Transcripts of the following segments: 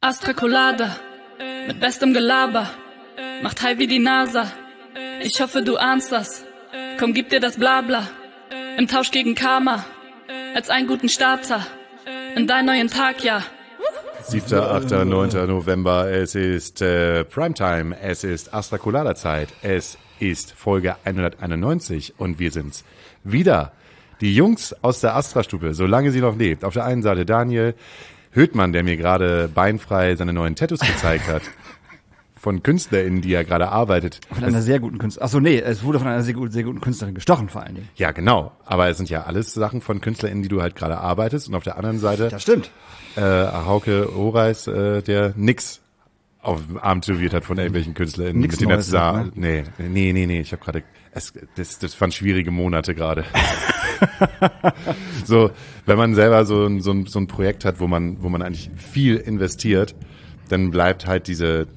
Astra Colada, mit bestem Gelaber, macht high wie die NASA. Ich hoffe, du ahnst das. Komm, gib dir das Blabla. Im Tausch gegen Karma, als einen guten Starter in deinen neuen Tag, ja. 7., 8., 9. November, es ist Primetime, es ist Astra Colada Zeit, es ist Folge 191 und wir sind's wieder. Die Jungs aus der Astra-Stube, solange sie noch lebt. Auf der einen Seite Daniel Höhtmann, der mir gerade beinfrei seine neuen Tattoos gezeigt hat. Von KünstlerInnen, die er gerade arbeitet. Von einer sehr guten Künstlerin. Achso, nee, es wurde von einer sehr guten Künstlerin gestochen vor allen Dingen. Ja, genau. Aber es sind ja alles Sachen von KünstlerInnen, die du halt gerade arbeitest. Und auf der anderen Seite Das stimmt. Hauke Oreis, der nix auf dem Arm tätowiert hat von irgendwelchen KünstlerInnen. Nix mit denen er Neues, zusammen. ne? Nee. Ich habe gerade, das waren schwierige Monate gerade. So, wenn man selber so ein Projekt hat, wo man eigentlich viel investiert, dann bleibt halt diese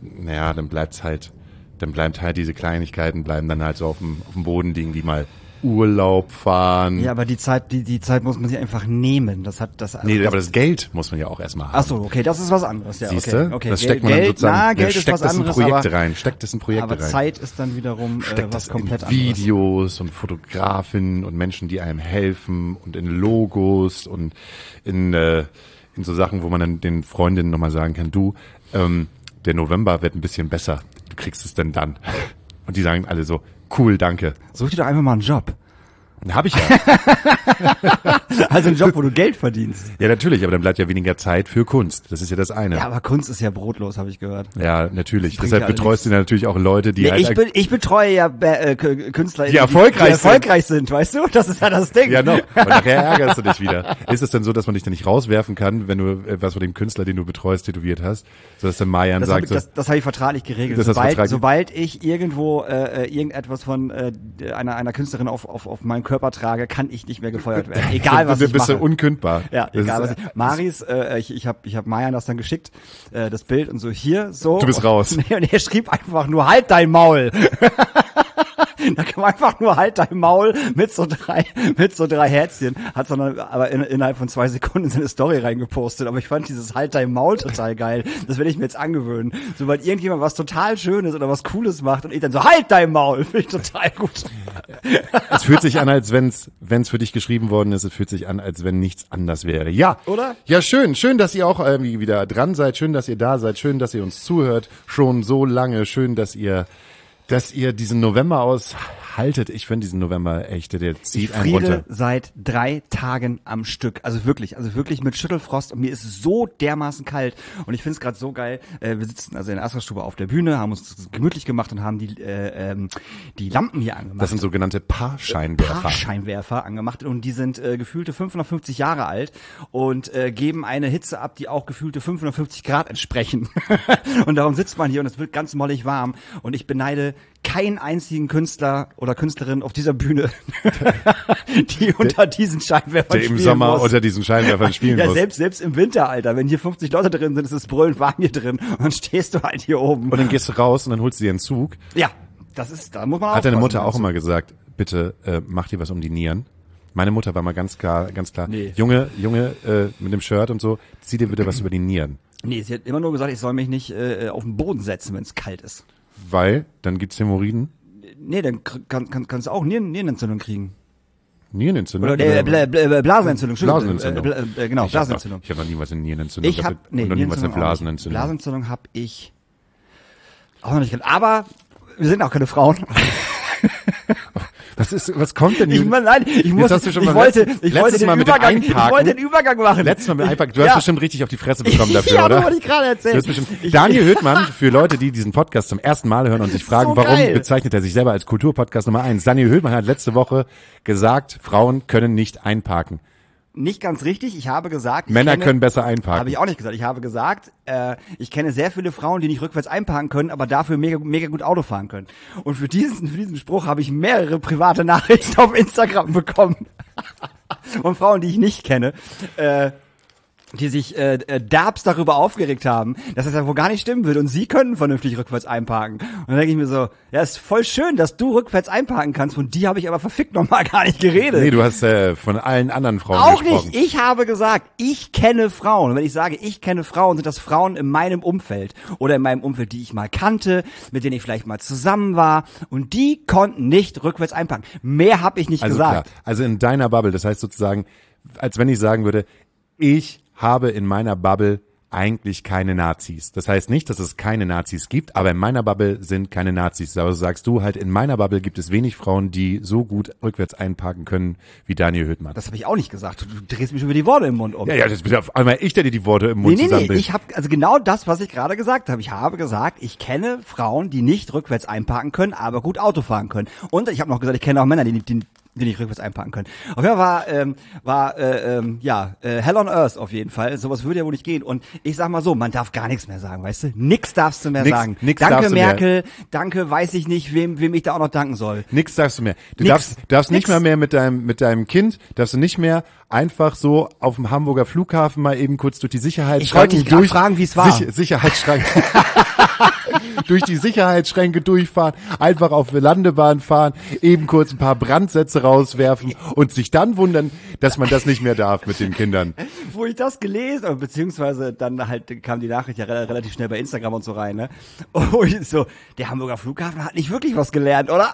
Kleinigkeiten bleiben dann halt so auf dem Boden liegen, wie mal Urlaub fahren. Ja, aber die Zeit muss man sich einfach nehmen. Aber das Geld muss man ja auch erstmal haben. Achso, okay, das ist was anderes. Ja, Siehste? Okay. Das steckt man dann sozusagen, Geld ist was anderes, steckt es in Projekte aber rein. Zeit ist dann wiederum Steckt was das komplett in anderes. Videos und Fotografinnen und Menschen, die einem helfen und in Logos und in so Sachen, wo man dann den Freundinnen nochmal sagen kann, du, der November wird ein bisschen besser. Du kriegst es denn dann. Und die sagen alle so, cool, danke. Such dir doch einfach mal einen Job. Hab ich ja. Also einen Job, wo du Geld verdienst. Ja, natürlich, aber dann bleibt ja weniger Zeit für Kunst. Das ist ja das eine. Ja, aber Kunst ist ja brotlos, habe ich gehört. Ja, natürlich. bringt Deshalb ja betreust du natürlich auch Leute, die Nee, halt... ich betreue ja Künstler, Die erfolgreich sind, weißt du? Das ist ja das Ding. Ja, noch. Und nachher ärgerst du dich wieder. Ist es denn so, dass man dich dann nicht rauswerfen kann, wenn du was von dem Künstler, den du betreust, tätowiert hast? So dass der Marian sagt... Das habe ich vertraglich geregelt. Sobald ich irgendwo irgendetwas von einer Künstlerin auf meinen Körper trage, kann ich nicht mehr gefeuert werden. Egal, was ich mache. Bist du unkündbar. Ja, egal, was ich... Maris, ich hab Marian das dann geschickt, das Bild und so hier, so. Du bist raus. Und er schrieb einfach nur, halt dein Maul. Da kam einfach nur halt dein Maul mit so drei Herzchen, hat aber innerhalb von 2 Sekunden seine Story reingepostet. Aber ich fand dieses halt dein Maul total geil. Das werde ich mir jetzt angewöhnen. Sobald irgendjemand was total Schönes oder was Cooles macht und ich dann so halt dein Maul, finde ich total gut. Es fühlt sich an, als wenn's für dich geschrieben worden ist. Es fühlt sich an, als wenn nichts anders wäre. Ja. Oder? Ja, schön, dass ihr auch irgendwie wieder dran seid. Schön, dass ihr da seid. Schön, dass ihr uns zuhört. Schon so lange. Schön, dass ihr diesen November aushaltet. Ich finde diesen November echt, der zieht einen runter. Ich friere seit 3 Tagen am Stück. Also wirklich mit Schüttelfrost und mir ist es so dermaßen kalt und ich finde es gerade so geil. Wir sitzen also in der Astra-Stube auf der Bühne, haben uns das gemütlich gemacht und haben die Lampen hier angemacht. Das sind sogenannte Paarscheinwerfer angemacht und die sind gefühlte 550 Jahre alt und geben eine Hitze ab, die auch gefühlte 550 Grad entsprechen. Und darum sitzt man hier und es wird ganz mollig warm und ich beneide keinen einzigen Künstler oder Künstlerin auf dieser Bühne, die unter diesen Scheinwerfern spielen muss. Der im Sommer unter diesen Scheinwerfern spielen muss. Ja, selbst im Winter, Alter. Wenn hier 50 Leute drin sind, ist es brüllend warm hier drin und dann stehst du halt hier oben. Und dann gehst du raus und dann holst du dir einen Zug. Ja, da muss man auch. Hat deine Mutter auch immer gesagt, bitte mach dir was um die Nieren? Meine Mutter war mal ganz klar, nee. Junge, mit dem Shirt und so, zieh dir bitte was über die Nieren. Nee, sie hat immer nur gesagt, ich soll mich nicht auf den Boden setzen, wenn es kalt ist. Weil, dann gibt's Hämorrhoiden? Nee, dann kannst du auch Nierenentzündung kriegen. Nierenentzündung? Oder Blasenentzündung. Blasenentzündung. Genau, Blasenentzündung. Ich habe noch nie was in Nierenentzündung. Ich habe noch nie was in Blasenentzündung. Blasenentzündung habe ich auch noch nicht gehabt. Aber wir sind auch keine Frauen. Was kommt denn hier? Ich wollte den Übergang machen. Letztes Mal mit Einpacken. Du hast bestimmt richtig auf die Fresse bekommen dafür, ja, oder? Ja, wollte ich gerade erzählen. Daniel Höhtmann, für Leute, die diesen Podcast zum ersten Mal hören und sich fragen, warum bezeichnet er sich selber als Kulturpodcast Nummer 1? Daniel Höhtmann hat letzte Woche gesagt, Frauen können nicht einparken. Nicht ganz richtig. Ich habe gesagt, Männer können besser einparken. Habe ich auch nicht gesagt. Ich habe gesagt, ich kenne sehr viele Frauen, die nicht rückwärts einparken können, aber dafür mega gut Auto fahren können. Und für diesen Spruch habe ich mehrere private Nachrichten auf Instagram bekommen. Und Frauen, die ich nicht kenne. die sich derbst darüber aufgeregt haben, dass das ja wohl gar nicht stimmen würde und sie können vernünftig rückwärts einparken. Und dann denke ich mir so, ja, ist voll schön, dass du rückwärts einparken kannst, von dir habe ich aber verfickt nochmal gar nicht geredet. Nee, du hast von allen anderen Frauen auch gesprochen. nicht, ich habe gesagt, ich kenne Frauen. Und wenn ich sage, ich kenne Frauen, sind das Frauen in meinem Umfeld oder in meinem Umfeld, die ich mal kannte, mit denen ich vielleicht mal zusammen war und die konnten nicht rückwärts einparken. Mehr habe ich nicht gesagt. Klar. Also in deiner Bubble, das heißt sozusagen, als wenn ich sagen würde, ich habe in meiner Bubble eigentlich keine Nazis. Das heißt nicht, dass es keine Nazis gibt, aber in meiner Bubble sind keine Nazis. Aber sagst du halt, in meiner Bubble gibt es wenig Frauen, die so gut rückwärts einparken können wie Daniel Höhtmann. Das habe ich auch nicht gesagt. Du drehst mich über die Worte im Mund um. Ja, das bin auf einmal ich, der dir die Worte im Mund zusammenbringt. Nee, ich habe also genau das, was ich gerade gesagt habe. Ich habe gesagt, ich kenne Frauen, die nicht rückwärts einparken können, aber gut Auto fahren können. Und ich habe noch gesagt, ich kenne auch Männer, die nicht rückwärts einparken können. Auf jeden Fall war Hell on Earth auf jeden Fall. Sowas würde ja wohl nicht gehen. Und ich sag mal so, man darf gar nichts mehr sagen, weißt du? Nix darfst du mehr sagen. Danke Merkel, danke, weiß ich nicht, wem ich da auch noch danken soll. Nix darfst du mehr. Du darfst nicht mal mehr mit deinem Kind, darfst du nicht mehr einfach so auf dem Hamburger Flughafen mal eben kurz durch die Sicherheitsschranken Ich wollte dich fragen, wie es war. Sicherheitsschranken. durch die Sicherheitsschränke durchfahren, einfach auf der Landebahn fahren, eben kurz ein paar Brandsätze rauswerfen und sich dann wundern, dass man das nicht mehr darf mit den Kindern. Wo ich das gelesen habe, beziehungsweise dann halt kam die Nachricht ja relativ schnell bei Instagram und so rein, ne? Und ich so, der Hamburger Flughafen hat nicht wirklich was gelernt, oder?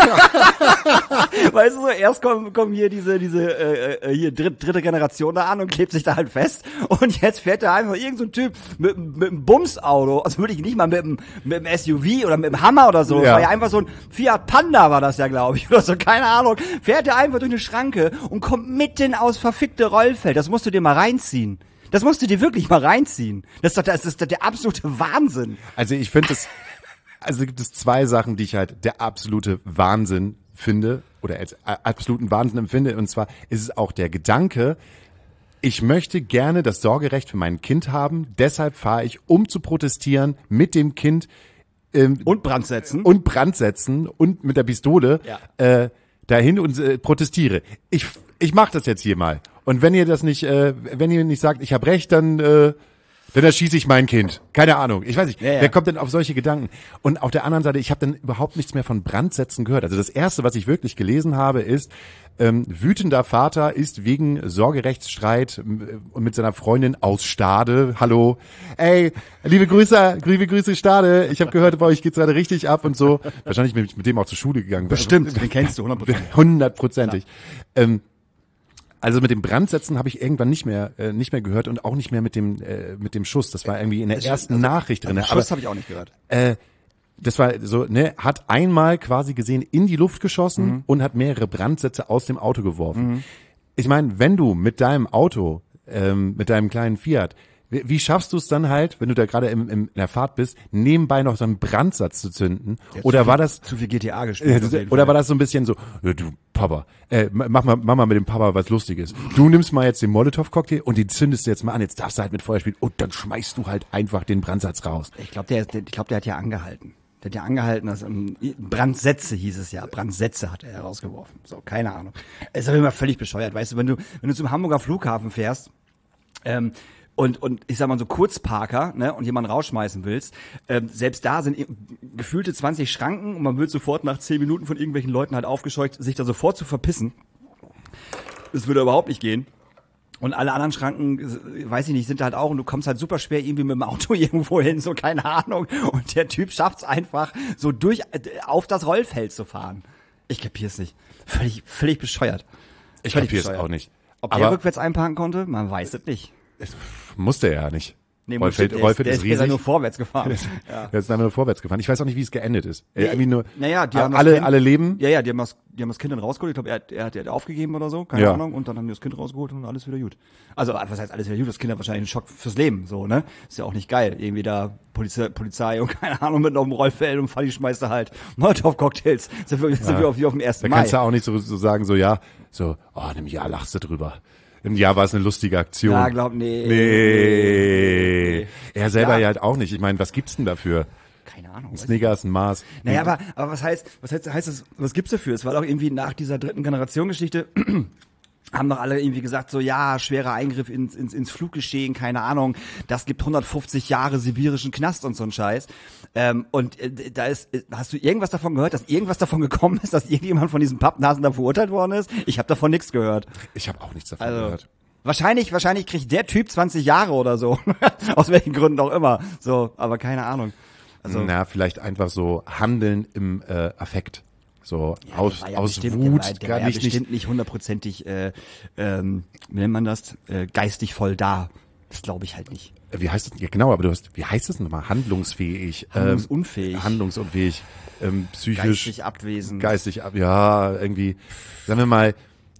Weißt du so, erst kommen hier diese dritte Generation da an und klebt sich da halt fest und jetzt fährt da einfach irgend so ein Typ mit einem Bumsauto, also würde ich nicht mal mit einem SUV oder mit einem Hammer oder so, das war ja einfach so ein Fiat Panda war das ja, glaube ich, oder so, keine Ahnung, fährt der einfach durch eine Schranke und kommt mitten aus verfickte Rollfeld, das musst du dir mal reinziehen. Das musst du dir wirklich mal reinziehen. Das ist doch der absolute Wahnsinn. Also ich finde also gibt es zwei Sachen, die ich halt der absolute Wahnsinn finde oder als absoluten Wahnsinn empfinde. Und zwar ist es auch der Gedanke, ich möchte gerne das Sorgerecht für mein Kind haben, deshalb fahre ich, um zu protestieren, mit dem Kind und Brandsetzen und mit der Pistole dahin und protestiere. Ich mache das jetzt hier mal. Und wenn ihr das nicht, wenn ihr nicht sagt, ich habe recht, dann erschieße ich mein Kind. Keine Ahnung. Ich weiß nicht, wer kommt denn auf solche Gedanken? Und auf der anderen Seite, ich habe dann überhaupt nichts mehr von Brandsätzen gehört. Also das Erste, was ich wirklich gelesen habe, ist, wütender Vater ist wegen Sorgerechtsstreit mit seiner Freundin aus Stade. Hallo. Ey, liebe Grüße Stade. Ich habe gehört, bei euch geht's gerade richtig ab und so. Wahrscheinlich bin ich mit dem auch zur Schule gegangen. Bestimmt, den kennst du 100%. 100%ig. Also mit dem Brandsetzen habe ich irgendwann nicht mehr gehört und auch nicht mehr mit dem Schuss. Das war irgendwie in der ersten Nachricht drin. Schuss habe ich auch nicht gehört. Das war so, ne, hat einmal quasi gesehen in die Luft geschossen und hat mehrere Brandsätze aus dem Auto geworfen. Ich meine, wenn du mit deinem Auto, mit deinem kleinen Fiat, wie schaffst du es dann halt, wenn du da gerade in der Fahrt bist, nebenbei noch so einen Brandsatz zu zünden? Ja, oder war das zu viel GTA gespielt? Oder war das so ein bisschen so, ja, du Papa, mach mal mit dem Papa was Lustiges. Du nimmst mal jetzt den Molotow-Cocktail und den zündest du jetzt mal an. Jetzt darfst du halt mit Feuer spielen und dann schmeißt du halt einfach den Brandsatz raus. Ich glaube, der hat ja angehalten. Der hat ja angehalten, dass Brandsätze hieß es ja. Brandsätze hat er herausgeworfen. So, keine Ahnung. Es ist aber immer völlig bescheuert. Weißt du, wenn du zum Hamburger Flughafen fährst, und ich sag mal so Kurzparker, ne, und jemanden rausschmeißen willst, selbst da sind gefühlte 20 Schranken und man wird sofort nach 10 Minuten von irgendwelchen Leuten halt aufgescheucht, sich da sofort zu verpissen. Das würde überhaupt nicht gehen. Und alle anderen Schranken, weiß ich nicht, sind halt auch, und du kommst halt super schwer irgendwie mit dem Auto irgendwo hin, so keine Ahnung. Und der Typ schafft's einfach, so auf das Rollfeld zu fahren. Ich kapier's nicht. Völlig bescheuert. Ich kapier's auch nicht. Ob der rückwärts einparken konnte, man weiß es nicht. Musste er ja nicht. Nee, Rollfeld ist riesig. Der ist ja nur vorwärts gefahren. Der ist nur vorwärts gefahren. Ich weiß auch nicht, wie es geendet ist. Irgendwie nur, naja, die haben alle leben. Ja, die haben das Kind dann rausgeholt. Ich glaube, er hat aufgegeben oder so, keine Ahnung. Und dann haben die das Kind rausgeholt und alles wieder gut. Also, was heißt alles wieder gut? Das Kind hat wahrscheinlich einen Schock fürs Leben, so, ne? Ist ja auch nicht geil. Irgendwie da Polizei und keine Ahnung mit auf dem Rollfeld und Falli schmeißt da halt Molotow-Cocktails. Das sind wir wie auf dem 1. Mai. Da kannst du auch nicht so sagen, in einem Jahr lachst du drüber. Im Jahr war es eine lustige Aktion. Ja, nee. Er selber ja halt auch nicht. Ich meine, was gibt's denn dafür? Keine Ahnung. Ein Snickers, ein Mars. Naja, aber was heißt das, was gibt's dafür? Es war doch irgendwie nach dieser dritten Generation Geschichte, haben doch alle irgendwie gesagt, so ja, schwerer Eingriff ins Fluggeschehen, keine Ahnung, das gibt 150 Jahre sibirischen Knast und so ein Scheiß. Hast du irgendwas davon gehört, dass irgendwas davon gekommen ist, dass irgendjemand von diesen Pappnasen da verurteilt worden ist? Ich habe davon nichts gehört. Ich habe auch nichts davon gehört. Wahrscheinlich kriegt der Typ 20 Jahre oder so. Aus welchen Gründen auch immer. So, aber keine Ahnung. Also, na, vielleicht einfach so Handeln im Affekt. So ja, aus bestimmt, Wut, der war ja bestimmt nicht hundertprozentig, wie nennt man das, geistig voll da. Das glaube ich halt nicht. Wie heißt das? Ja, genau, aber wie heißt das nochmal? Handlungsfähig. Handlungsunfähig. Psychisch. Geistig abwesend. Ja, irgendwie, sagen wir mal,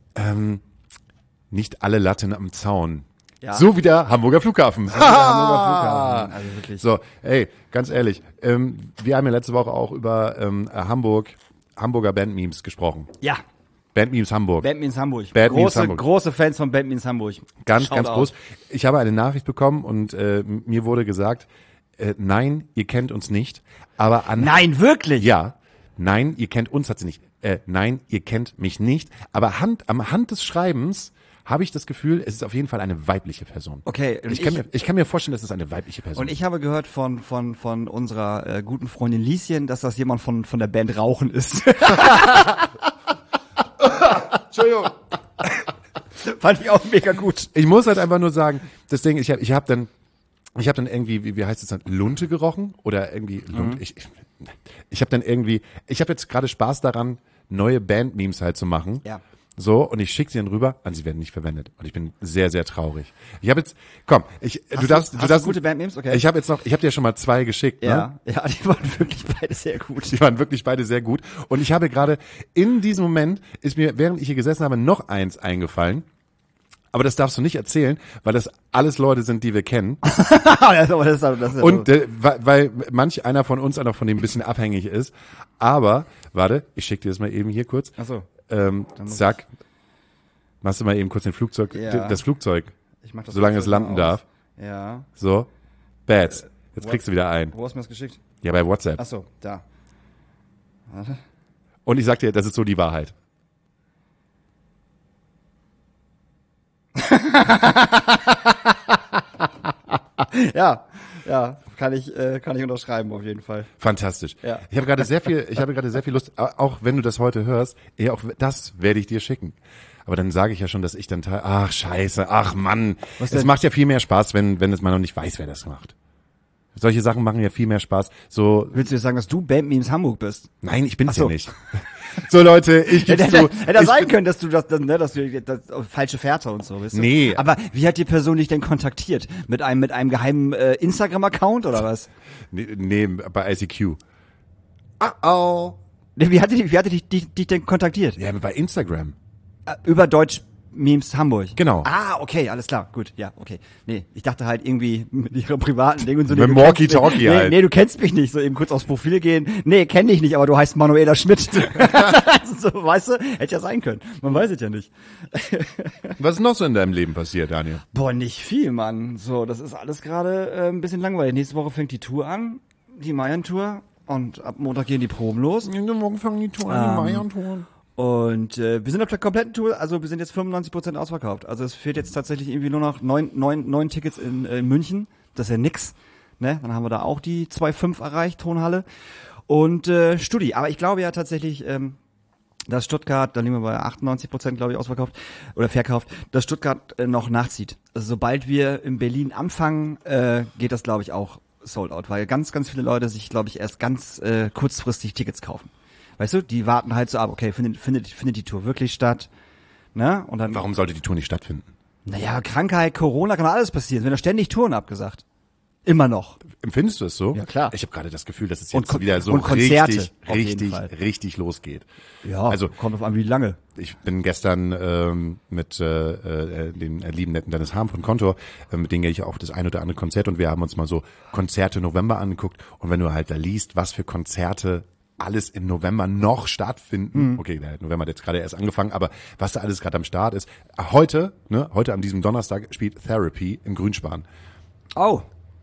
nicht alle Latten am Zaun. Ja. So wie der Hamburger Flughafen. So wie der Hamburger Flughafen. Also wirklich. So, ey, ganz ehrlich, wir haben ja letzte Woche auch über Hamburger Bandmemes gesprochen. Ja. Bandmemes Hamburg. Bandmemes Hamburg. Hamburg. Große Fans von Bandmemes Hamburg. Ganz groß. Ich habe eine Nachricht bekommen und mir wurde gesagt, nein, ihr kennt uns nicht. Aber nein, wirklich? Ja. Nein, ihr kennt uns, hat sie nicht. Nein, ihr kennt mich nicht. Aber am Hand des Schreibens habe ich das Gefühl, es ist auf jeden Fall eine weibliche Person. Okay. Ich kann mir vorstellen, dass es eine weibliche Person ist. Und ich habe gehört von unserer guten Freundin Lieschen, dass das jemand von der Band Rauchen ist. Entschuldigung. Fand ich auch mega gut. Ich muss halt einfach nur sagen, das Ding, ich hab dann irgendwie, wie heißt es dann, Lunte gerochen? Oder irgendwie, ich habe jetzt gerade Spaß daran, neue Band-Memes halt zu machen. Ja. So, und ich schicke sie dann rüber, und sie werden nicht verwendet. Und ich bin sehr, sehr traurig. Ich habe jetzt, du darfst gute Bandnames? Okay. Ich habe dir schon mal 2 geschickt, ja, ne? Ja, die waren wirklich beide sehr gut. Die waren wirklich beide sehr gut. Und ich habe gerade, in diesem Moment, ist mir, während ich hier gesessen habe, noch eins eingefallen. Aber das darfst du nicht erzählen, weil das alles Leute sind, die wir kennen. Und weil manch einer von uns auch von dem ein bisschen abhängig ist. Aber, warte, ich schicke dir das mal eben hier kurz. Ach so. Zack. Machst du mal eben kurz das Flugzeug, ich mach das solange es landen darf. Ja. So. Bats. Jetzt kriegst du wieder ein. Wo hast du mir das geschickt? Ja, bei WhatsApp. Ach so, da. Warte. Und ich sag dir, das ist so die Wahrheit. Ja, kann ich unterschreiben auf jeden Fall. Fantastisch. Ja. Ich habe gerade sehr viel Lust, auch wenn du das heute hörst, auch das werde ich dir schicken. Aber dann sage ich ja schon, dass ich dann ach scheiße, ach Mann, es macht ja viel mehr Spaß, wenn es man noch nicht weiß, wer das macht. Solche Sachen machen ja viel mehr Spaß. So. Willst du jetzt sagen, dass du Bandmemes Hamburg bist? Nein, ich bin's ja nicht. So Leute, ich geb's zu. Hätte sein können, dass du das falsche Fährte und so, weißt du? Nee. Aber wie hat die Person dich denn kontaktiert? Mit einem geheimen Instagram-Account oder was? Nee, bei ICQ. Oh. Wie hatte dich denn kontaktiert? Ja, bei Instagram. Über Deutsch-Memes Hamburg. Genau. Ah, okay, alles klar, gut, ja, okay. Nee, ich dachte halt irgendwie mit ihrer privaten Ding und so. Mit Walkie-Talkie halt. Nee, du kennst mich nicht, so eben kurz aufs Profil gehen. Nee, kenn dich nicht, aber du heißt Manuela Schmidt. So, weißt du, hätte ja sein können. Man weiß es ja nicht. Was ist noch so in deinem Leben passiert, Daniel? Boah, nicht viel, Mann. So, das ist alles gerade ein bisschen langweilig. Nächste Woche fängt die Tour an, die Mayan-Tour. Und ab Montag gehen die Proben los. Morgen fangen die Tour an, die Mayan-Tour. Und wir sind auf der kompletten Tour, also wir sind jetzt 95% ausverkauft. Also es fehlt jetzt tatsächlich irgendwie nur noch 9 Tickets in München. Das ist ja nix. Ne? Dann haben wir da auch die 2,5 erreicht, Tonhalle. Und Studi. Aber ich glaube ja tatsächlich, dass Stuttgart, da liegen wir bei 98%, glaube ich, ausverkauft oder verkauft, dass Stuttgart noch nachzieht. Also sobald wir in Berlin anfangen, geht das, glaube ich, auch sold out. Weil ganz, ganz viele Leute sich, glaube ich, erst ganz kurzfristig Tickets kaufen. Weißt du, die warten halt so ab, okay, findet die Tour wirklich statt? Ne? Und dann, warum sollte die Tour nicht stattfinden? Naja, Krankheit, Corona, kann alles passieren. Wenn da ständig Touren abgesagt. Immer noch. Empfindest du es so? Ja, klar. Ich habe gerade das Gefühl, dass es jetzt wieder so richtig losgeht. Ja, also kommt auf an, wie lange. Ich bin gestern mit dem lieben netten Dennis Harm von Kontor, mit dem gehe ich auch das ein oder andere Konzert und wir haben uns mal so Konzerte November angeguckt und wenn du halt da liest, was für Konzerte alles im November noch stattfinden. Okay, der November hat jetzt gerade erst angefangen, aber was da alles gerade am Start ist. Heute an diesem Donnerstag spielt Therapy im Grünspan. Oh.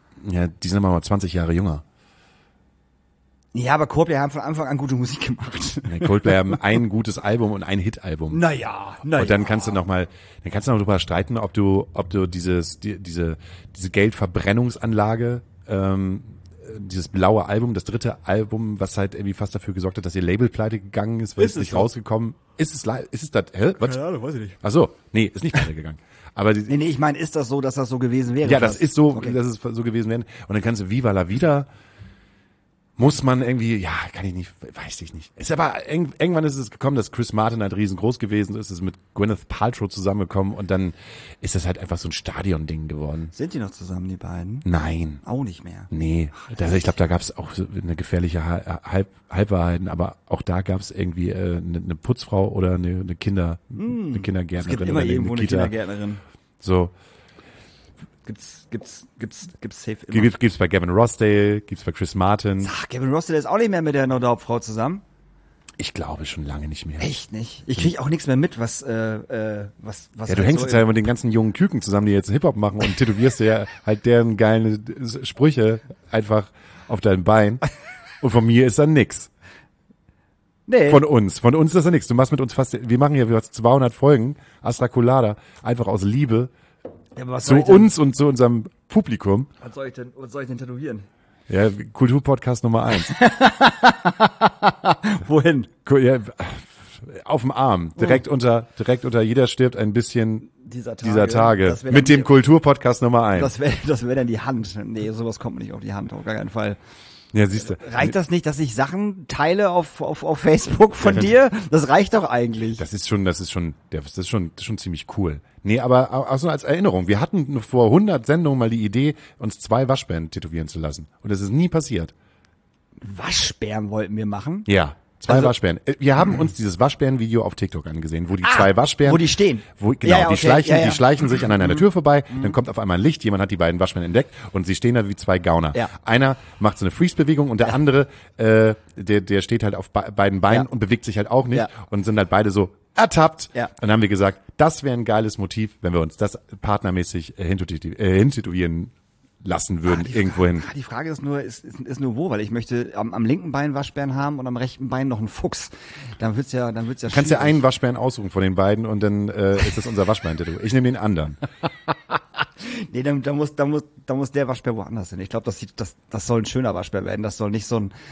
Ja, die sind aber mal 20 Jahre jünger. Ja, aber Coldplay haben von Anfang an gute Musik gemacht. Ja, Coldplay haben ein gutes Album und ein Hit-Album. Naja. Und dann kannst du noch drüber streiten, ob du diese Geldverbrennungsanlage, dieses blaue Album, das dritte Album, was halt irgendwie fast dafür gesorgt hat, dass ihr Label pleite gegangen ist, weil es nicht rausgekommen ist. Ist es das? Hä? Was? Keine Ahnung, weiß ich nicht. Ach so, nee, ist nicht pleite gegangen. Aber Nee, ich meine, ist das so, dass das so gewesen wäre? ja, das ist so, Okay. dass es so gewesen wäre. Und dann kannst du Viva la Vida, muss man irgendwie, ja, kann ich nicht, weiß ich nicht. Ist aber, irgendwann ist es gekommen, dass Chris Martin halt riesengroß gewesen ist, ist mit Gwyneth Paltrow zusammengekommen und dann ist das halt einfach so ein Stadion-Ding geworden. Sind die noch zusammen, die beiden? Nein. Auch nicht mehr. Nee, ich glaube, da gab es auch so eine gefährliche Halbwahrheiten, aber auch da gab es irgendwie eine Putzfrau oder eine Kindergärtnerin. Es gibt immer oder irgendwo eine Kita. Kindergärtnerin. So, Gibt's safe immer. gibt's bei Gavin Rossdale, gibt's bei Chris Martin. Ach, Gavin Rossdale ist auch nicht mehr mit der Nordhauptfrau zusammen. Ich glaube schon lange nicht mehr. Echt nicht? Ich krieg auch nichts mehr mit, was Ja, du halt hängst so jetzt ja mit den ganzen jungen Küken zusammen, die jetzt Hip-Hop machen und tätowierst dir ja halt deren geile Sprüche einfach auf dein Bein. Und von mir ist dann nix. Nee. Von uns ist das ja nix. Du machst mit uns wir machen ja 200 Folgen, Astra Colada, einfach aus Liebe Ja, aber was zu soll ich denn, uns und zu unserem Publikum. was soll ich denn tätowieren? Ja, Kulturpodcast Nummer 1. Wohin? Ja, auf dem Arm, direkt unter jeder stirbt ein bisschen Dieser Tage. Das wär Mit dann dem Kulturpodcast Nummer 1. Das wäre dann die Hand. Nee, sowas kommt mir nicht auf die Hand, auf gar keinen Fall. Ja, siehst du. Reicht das nicht, dass ich Sachen teile auf Facebook von dir? Das reicht doch eigentlich. Das ist schon ziemlich cool. Nee, aber auch so als Erinnerung. Wir hatten vor 100 Sendungen mal die Idee, uns 2 Waschbären tätowieren zu lassen. Und das ist nie passiert. Waschbären wollten wir machen. Ja. 2 Also- Waschbären. Wir haben uns dieses Waschbären-Video auf TikTok angesehen, wo die 2 Waschbären. wo die stehen. Genau, Ja, ja, okay, die schleichen sich an einer Tür vorbei, dann kommt auf einmal ein Licht, jemand hat die beiden Waschbären entdeckt und sie stehen da wie 2 Gauner. Ja. Einer macht so eine Freeze-Bewegung und der andere, der steht halt auf beiden Beinen Ja. und bewegt sich halt auch nicht Ja. und sind halt beide so ertappt. Ja. Und dann haben wir gesagt, das wäre ein geiles Motiv, wenn wir uns das partnermäßig hintätowieren lassen würden, irgendwohin. Die Frage ist nur wo, weil ich möchte am linken Bein Waschbären haben und am rechten Bein noch einen Fuchs. Dann wird's ja Du kannst ja schwierig. einen Waschbären aussuchen von den beiden und dann ist das unser Waschbären-Tattoo. Ich nehme den anderen. Nee, da muss der Waschbär woanders hin. Ich glaube, das soll ein schöner Waschbär werden. Das soll nicht so ein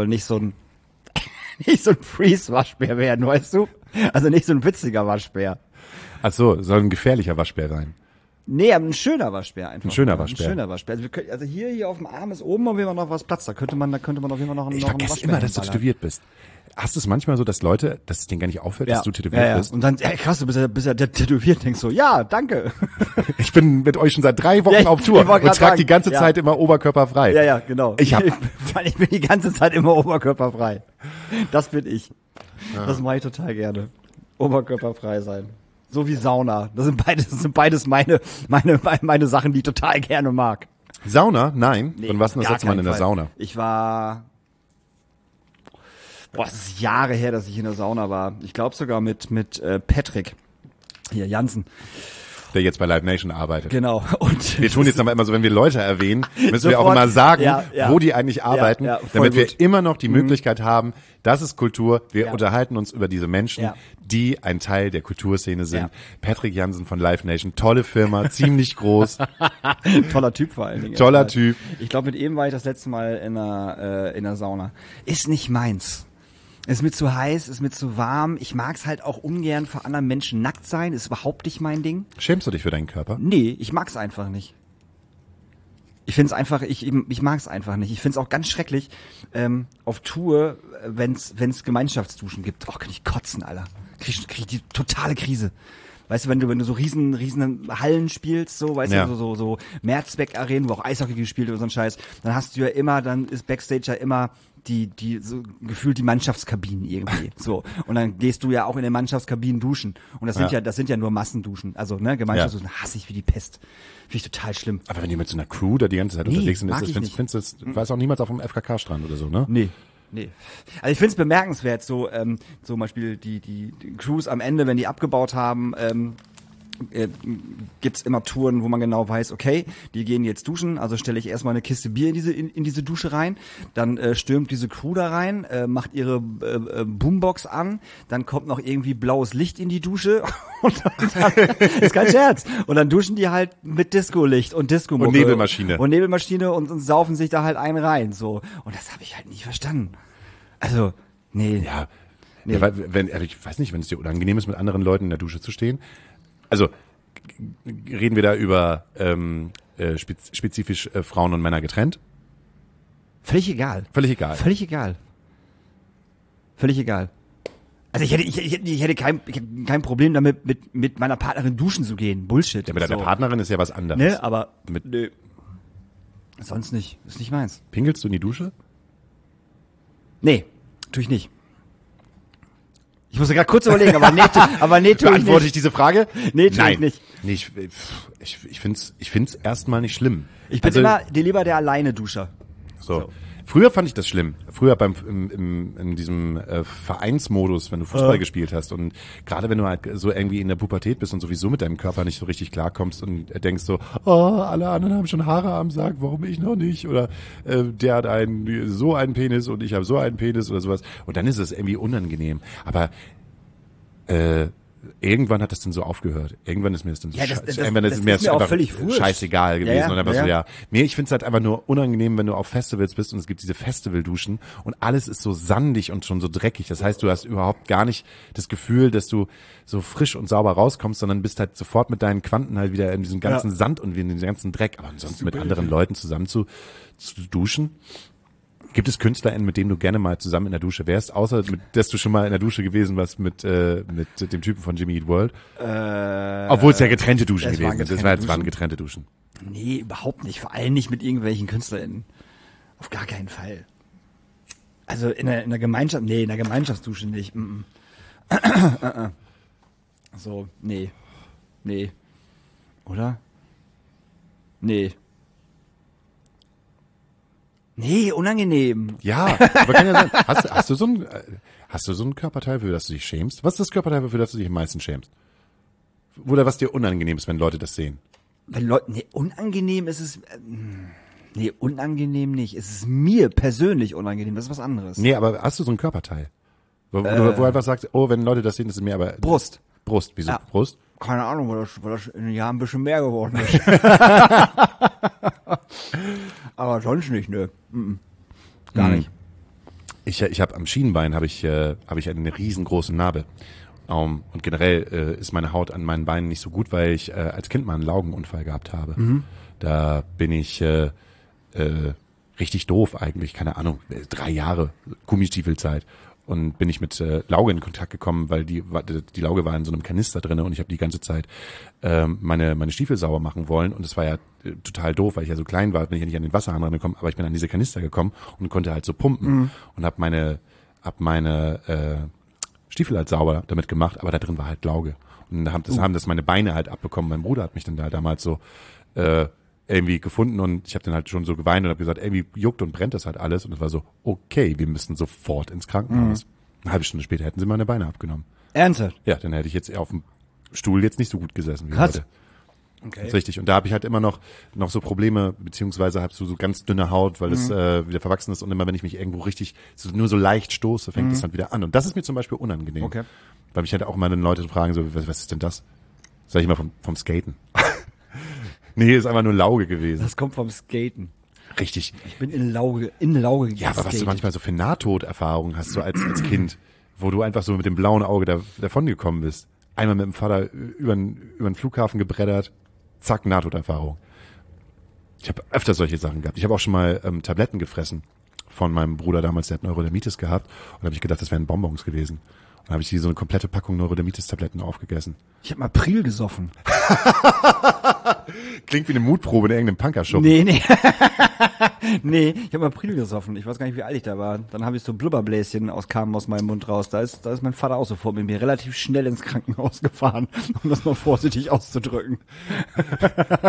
nicht so ein Freeze-Waschbär werden, weißt du? Also nicht so ein witziger Waschbär. Ach so, soll ein gefährlicher Waschbär sein. Nee, aber ein schöner Waschbär einfach. Ein schöner Waschbär. Ein schöner Waschbär. Also hier auf dem Arm ist oben auf jeden Fall noch was Platz. Da könnte man auf jeden Fall noch einen Ich noch einen vergesse Waschbär immer, dass du hinballern. tätowiert bist. Hast du es manchmal so, dass es denen gar nicht auffällt, dass du tätowiert ja. bist? Und dann, krass, du bist ja tätowiert, denkst so, ja, danke. Ich bin mit euch schon seit 3 Wochen Ja, auf Tour ich wollte und grad trage sagen, die ganze ja. Zeit immer oberkörperfrei. Ja, genau. Ich bin die ganze Zeit immer oberkörperfrei. Das bin ich. Das mache ich total gerne. Oberkörperfrei sein. So wie Sauna. Das sind beides meine Sachen, die ich total gerne mag. Sauna? Nein. Nee, Wann warst du das gar letzte Mal keinen in der Fall. Sauna? Ich war, es ist Jahre her, dass ich in der Sauna war. Ich glaube sogar mit Patrick. Hier, Jansen. Der jetzt bei Live Nation arbeitet. Genau. Und Wir tun jetzt aber immer so, wenn wir Leute erwähnen, müssen wir auch Sofort. immer sagen, Ja. wo die eigentlich arbeiten, Ja, voll damit wir gut. immer noch die Möglichkeit haben, das ist Kultur, wir Ja. unterhalten uns über diese Menschen, Ja. die ein Teil der Kulturszene sind. Ja. Patrick Jansen von Live Nation, tolle Firma, ziemlich groß, toller Typ vor allen Dingen. toller Typ. Ich glaube, mit ihm war ich das letzte Mal in der Sauna. Ist nicht meins. Ist mir zu heiß, ist mir zu warm. Ich mag's halt auch ungern vor anderen Menschen nackt sein. Ist überhaupt nicht mein Ding. Schämst du dich für deinen Körper? Nee, ich mag's einfach nicht. Ich find's einfach, ich mag's einfach nicht. Ich find's auch ganz schrecklich, auf Tour, wenn's Gemeinschaftsduschen gibt. Oh, kann ich kotzen, Alter. Krieg ich die totale Krise. Weißt du, wenn du so riesen Hallen spielst, so, weißt Ja. du, so Mehrzweck-Arenen, wo auch Eishockey gespielt wird und so ein Scheiß, dann hast du ja immer, dann ist Backstage ja immer die so gefühlt die Mannschaftskabinen irgendwie, so. Und dann gehst du ja auch in den Mannschaftskabinen duschen. Und das sind ja nur Massenduschen. Also, ne, Gemeinschaftsduschen hasse ich wie die Pest. Finde ich total schlimm. Aber wenn die mit so einer Crew da die ganze Zeit Nee, unterwegs sind, mag ich findest du, warst auch niemals auf dem FKK-Strand oder so, ne? Nee. Also ich find's bemerkenswert, so zum Beispiel die Crews am Ende, wenn die abgebaut haben, gibt's immer Touren, wo man genau weiß, okay, die gehen jetzt duschen, also stelle ich erstmal eine Kiste Bier in diese Dusche rein, dann stürmt diese Crew da rein, macht ihre Boombox an, dann kommt noch irgendwie blaues Licht in die Dusche und dann ist kein Scherz. Und dann duschen die halt mit Disco-Licht und Disco-Mucke. Und Nebelmaschine. Und Nebelmaschine und saufen sich da halt einen rein, so. Und das habe ich halt nicht verstanden. Also, nee. Ja, nee. Ja, weil, ich weiß nicht, wenn es dir unangenehm ist, mit anderen Leuten in der Dusche zu stehen. Also reden wir da über spezifisch Frauen und Männer getrennt? Völlig egal. Völlig egal. Völlig egal. Völlig egal. Also ich hätte kein Problem damit, mit meiner Partnerin duschen zu gehen. Bullshit. Ja, mit deiner Partnerin ist ja was anderes. Ne, aber nö. Sonst nicht. Ist nicht meins. Pinkelst du in die Dusche? Nee, tue ich nicht. Ich musste gerade kurz überlegen, aber nee, tue ich Beantworte nicht. ich diese Frage? Nee, tue ich Nein. nicht. Nee, ich find's erstmal nicht schlimm. Ich bin immer lieber der Alleine-Duscher. So. Früher fand ich das schlimm. Früher in diesem Vereinsmodus, wenn du Fußball gespielt hast und gerade wenn du halt so irgendwie in der Pubertät bist und sowieso mit deinem Körper nicht so richtig klarkommst und denkst so, oh, alle anderen haben schon Haare am Sack, warum ich noch nicht? Oder der hat so einen Penis und ich habe so einen Penis oder sowas. Und dann ist es irgendwie unangenehm. Aber irgendwann hat das dann so aufgehört. Irgendwann ist mir das dann so irgendwann ist mir auch einfach völlig wurscht. scheißegal gewesen. Ja, und einfach so, ja. Nee, ich find's halt einfach nur unangenehm, wenn du auf Festivals bist und es gibt diese Festivalduschen und alles ist so sandig und schon so dreckig. Das heißt, du hast überhaupt gar nicht das Gefühl, dass du so frisch und sauber rauskommst, sondern bist halt sofort mit deinen Quanten halt wieder in diesem ganzen Sand und in diesem ganzen Dreck. Aber ansonsten mit anderen Leuten zusammen zu duschen. Gibt es KünstlerInnen, mit denen du gerne mal zusammen in der Dusche wärst, außer dass du schon mal in der Dusche gewesen warst mit dem Typen von Jimmy Eat World? Obwohl es ja getrennte Duschen gewesen sind. Das waren getrennte Duschen. Nee, überhaupt nicht. Vor allem nicht mit irgendwelchen KünstlerInnen. Auf gar keinen Fall. Also in der Gemeinschaft, in der Gemeinschaftsdusche nicht. So, nee. Oder? Nee, unangenehm. Ja, aber kann ja sein. Hast du so ein Körperteil, für das du dich schämst? Was ist das Körperteil, für das du dich am meisten schämst? Oder was dir unangenehm ist, wenn Leute das sehen? Wenn Leute, unangenehm ist es, unangenehm nicht. Es ist mir persönlich unangenehm, das ist was anderes. Nee, aber hast du so ein Körperteil? Wo du einfach sagst, oh, wenn Leute das sehen, das ist mir aber... Brust. Wieso Ja. Brust? Keine Ahnung, weil das in den Jahren ein bisschen mehr geworden ist. Aber sonst nicht, nö. Gar nicht. Ich habe am Schienenbein habe ich eine riesengroße Narbe. Und generell ist meine Haut an meinen Beinen nicht so gut, weil ich als Kind mal einen Laugenunfall gehabt habe. Da bin ich richtig doof eigentlich, keine Ahnung, 3 Jahre Gummistiefelzeit. Und bin ich mit Lauge in Kontakt gekommen, weil die Lauge war in so einem Kanister drin und ich habe die ganze Zeit meine Stiefel sauber machen wollen und es war ja total doof, weil ich ja so klein war, bin ich ja nicht an den Wasserhahn rangekommen, aber ich bin an diese Kanister gekommen und konnte halt so pumpen und habe meine Stiefel halt sauber damit gemacht, aber da drin war halt Lauge. Und haben das meine Beine halt abbekommen. Mein Bruder hat mich dann da damals so irgendwie gefunden und ich habe dann halt schon so geweint und habe gesagt, irgendwie juckt und brennt das halt alles und es war so, okay, wir müssen sofort ins Krankenhaus. Eine halbe Stunde später hätten sie meine Beine abgenommen. Ernsthaft? Ja, dann hätte ich jetzt auf dem Stuhl jetzt nicht so gut gesessen wie Krass. heute. Okay. Das ist richtig. Und da habe ich halt immer noch so Probleme, beziehungsweise habe so ganz dünne Haut, weil es wieder verwachsen ist und immer wenn ich mich irgendwo richtig nur so leicht stoße, fängt es dann wieder an. Und das ist mir zum Beispiel unangenehm. Okay. Weil mich halt auch mal dann Leute fragen, so, was ist denn das? Sag ich mal vom Skaten. Nee, ist einfach nur Lauge gewesen. Das kommt vom Skaten. Richtig. Ich bin in Lauge geskatet. Ja, aber was du manchmal so für Nahtoderfahrungen hast, so als Kind, wo du einfach so mit dem blauen Auge davon gekommen bist. Einmal mit dem Vater über den Flughafen gebreddert, zack, Nahtoderfahrung. Ich habe öfter solche Sachen gehabt. Ich habe auch schon mal Tabletten gefressen von meinem Bruder damals, der hat Neurodermitis gehabt und da habe ich gedacht, das wären Bonbons gewesen. Und dann habe ich so eine komplette Packung Neurodermitis-Tabletten aufgegessen. Ich habe mal April gesoffen. Klingt wie eine Mutprobe in irgendeinem Punkershop. Nee. Nee, ich habe April gesoffen. Ich weiß gar nicht, wie alt ich da war. Dann habe ich so Blubberbläschen kamen aus meinem Mund raus. Da ist mein Vater auch sofort mit mir relativ schnell ins Krankenhaus gefahren, um das mal vorsichtig auszudrücken.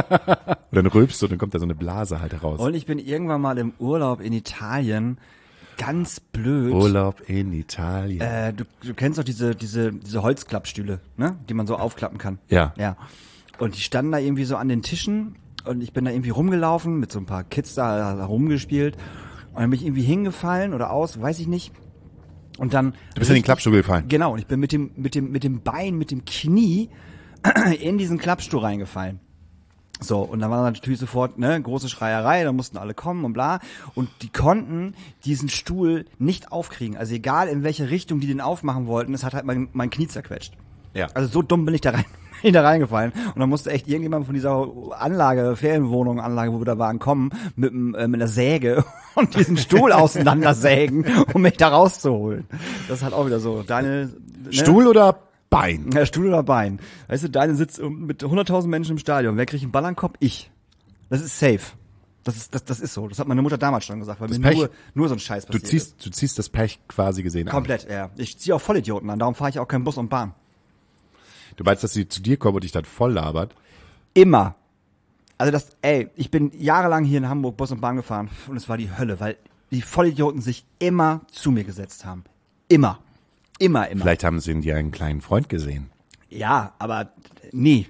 Und dann rülpst du und dann kommt da so eine Blase halt heraus. Und ich bin irgendwann mal im Urlaub in Italien ganz blöd. Urlaub in Italien. Du kennst doch diese Holzklappstühle, ne? Die man so aufklappen kann. Ja. Ja. Und die standen da irgendwie so an den Tischen und ich bin da irgendwie rumgelaufen, mit so ein paar Kids da rumgespielt und dann bin ich irgendwie hingefallen oder weiß ich nicht. Und dann. Du bist in den Klappstuhl gefallen. Genau, und ich bin mit dem Bein, mit dem Knie in diesen Klappstuhl reingefallen. So, und dann war natürlich sofort, ne, große Schreierei, da mussten alle kommen und bla. Und die konnten diesen Stuhl nicht aufkriegen. Also egal in welche Richtung die den aufmachen wollten, es hat halt mein Knie zerquetscht. Ja. Also so dumm bin ich da reingefallen. Und dann musste echt irgendjemand von dieser Ferienwohnung-Anlage, wo wir da waren, kommen, mit einer Säge und diesen Stuhl auseinandersägen, um mich da rauszuholen. Das ist halt auch wieder so. Deine, ne? Stuhl oder Bein? Ja, Stuhl oder Bein. Weißt du, deine sitzt mit 100.000 Menschen im Stadion. Wer kriegt einen Ball an den Kopf? Ich. Das ist safe. Das ist so. Das hat meine Mutter damals schon gesagt, weil Das mir Pech. nur so ein Scheiß passiert ist. Du ziehst das Pech quasi gesehen an. Komplett, ja. Ich ziehe auch Vollidioten an, darum fahre ich auch keinen Bus und Bahn. Du meinst, dass sie zu dir kommen und dich dann voll labert? Immer. Also ich bin jahrelang hier in Hamburg Bus und Bahn gefahren und es war die Hölle, weil die Vollidioten sich immer zu mir gesetzt haben. Immer. Immer. Vielleicht haben sie in dir einen kleinen Freund gesehen. Ja, aber nee.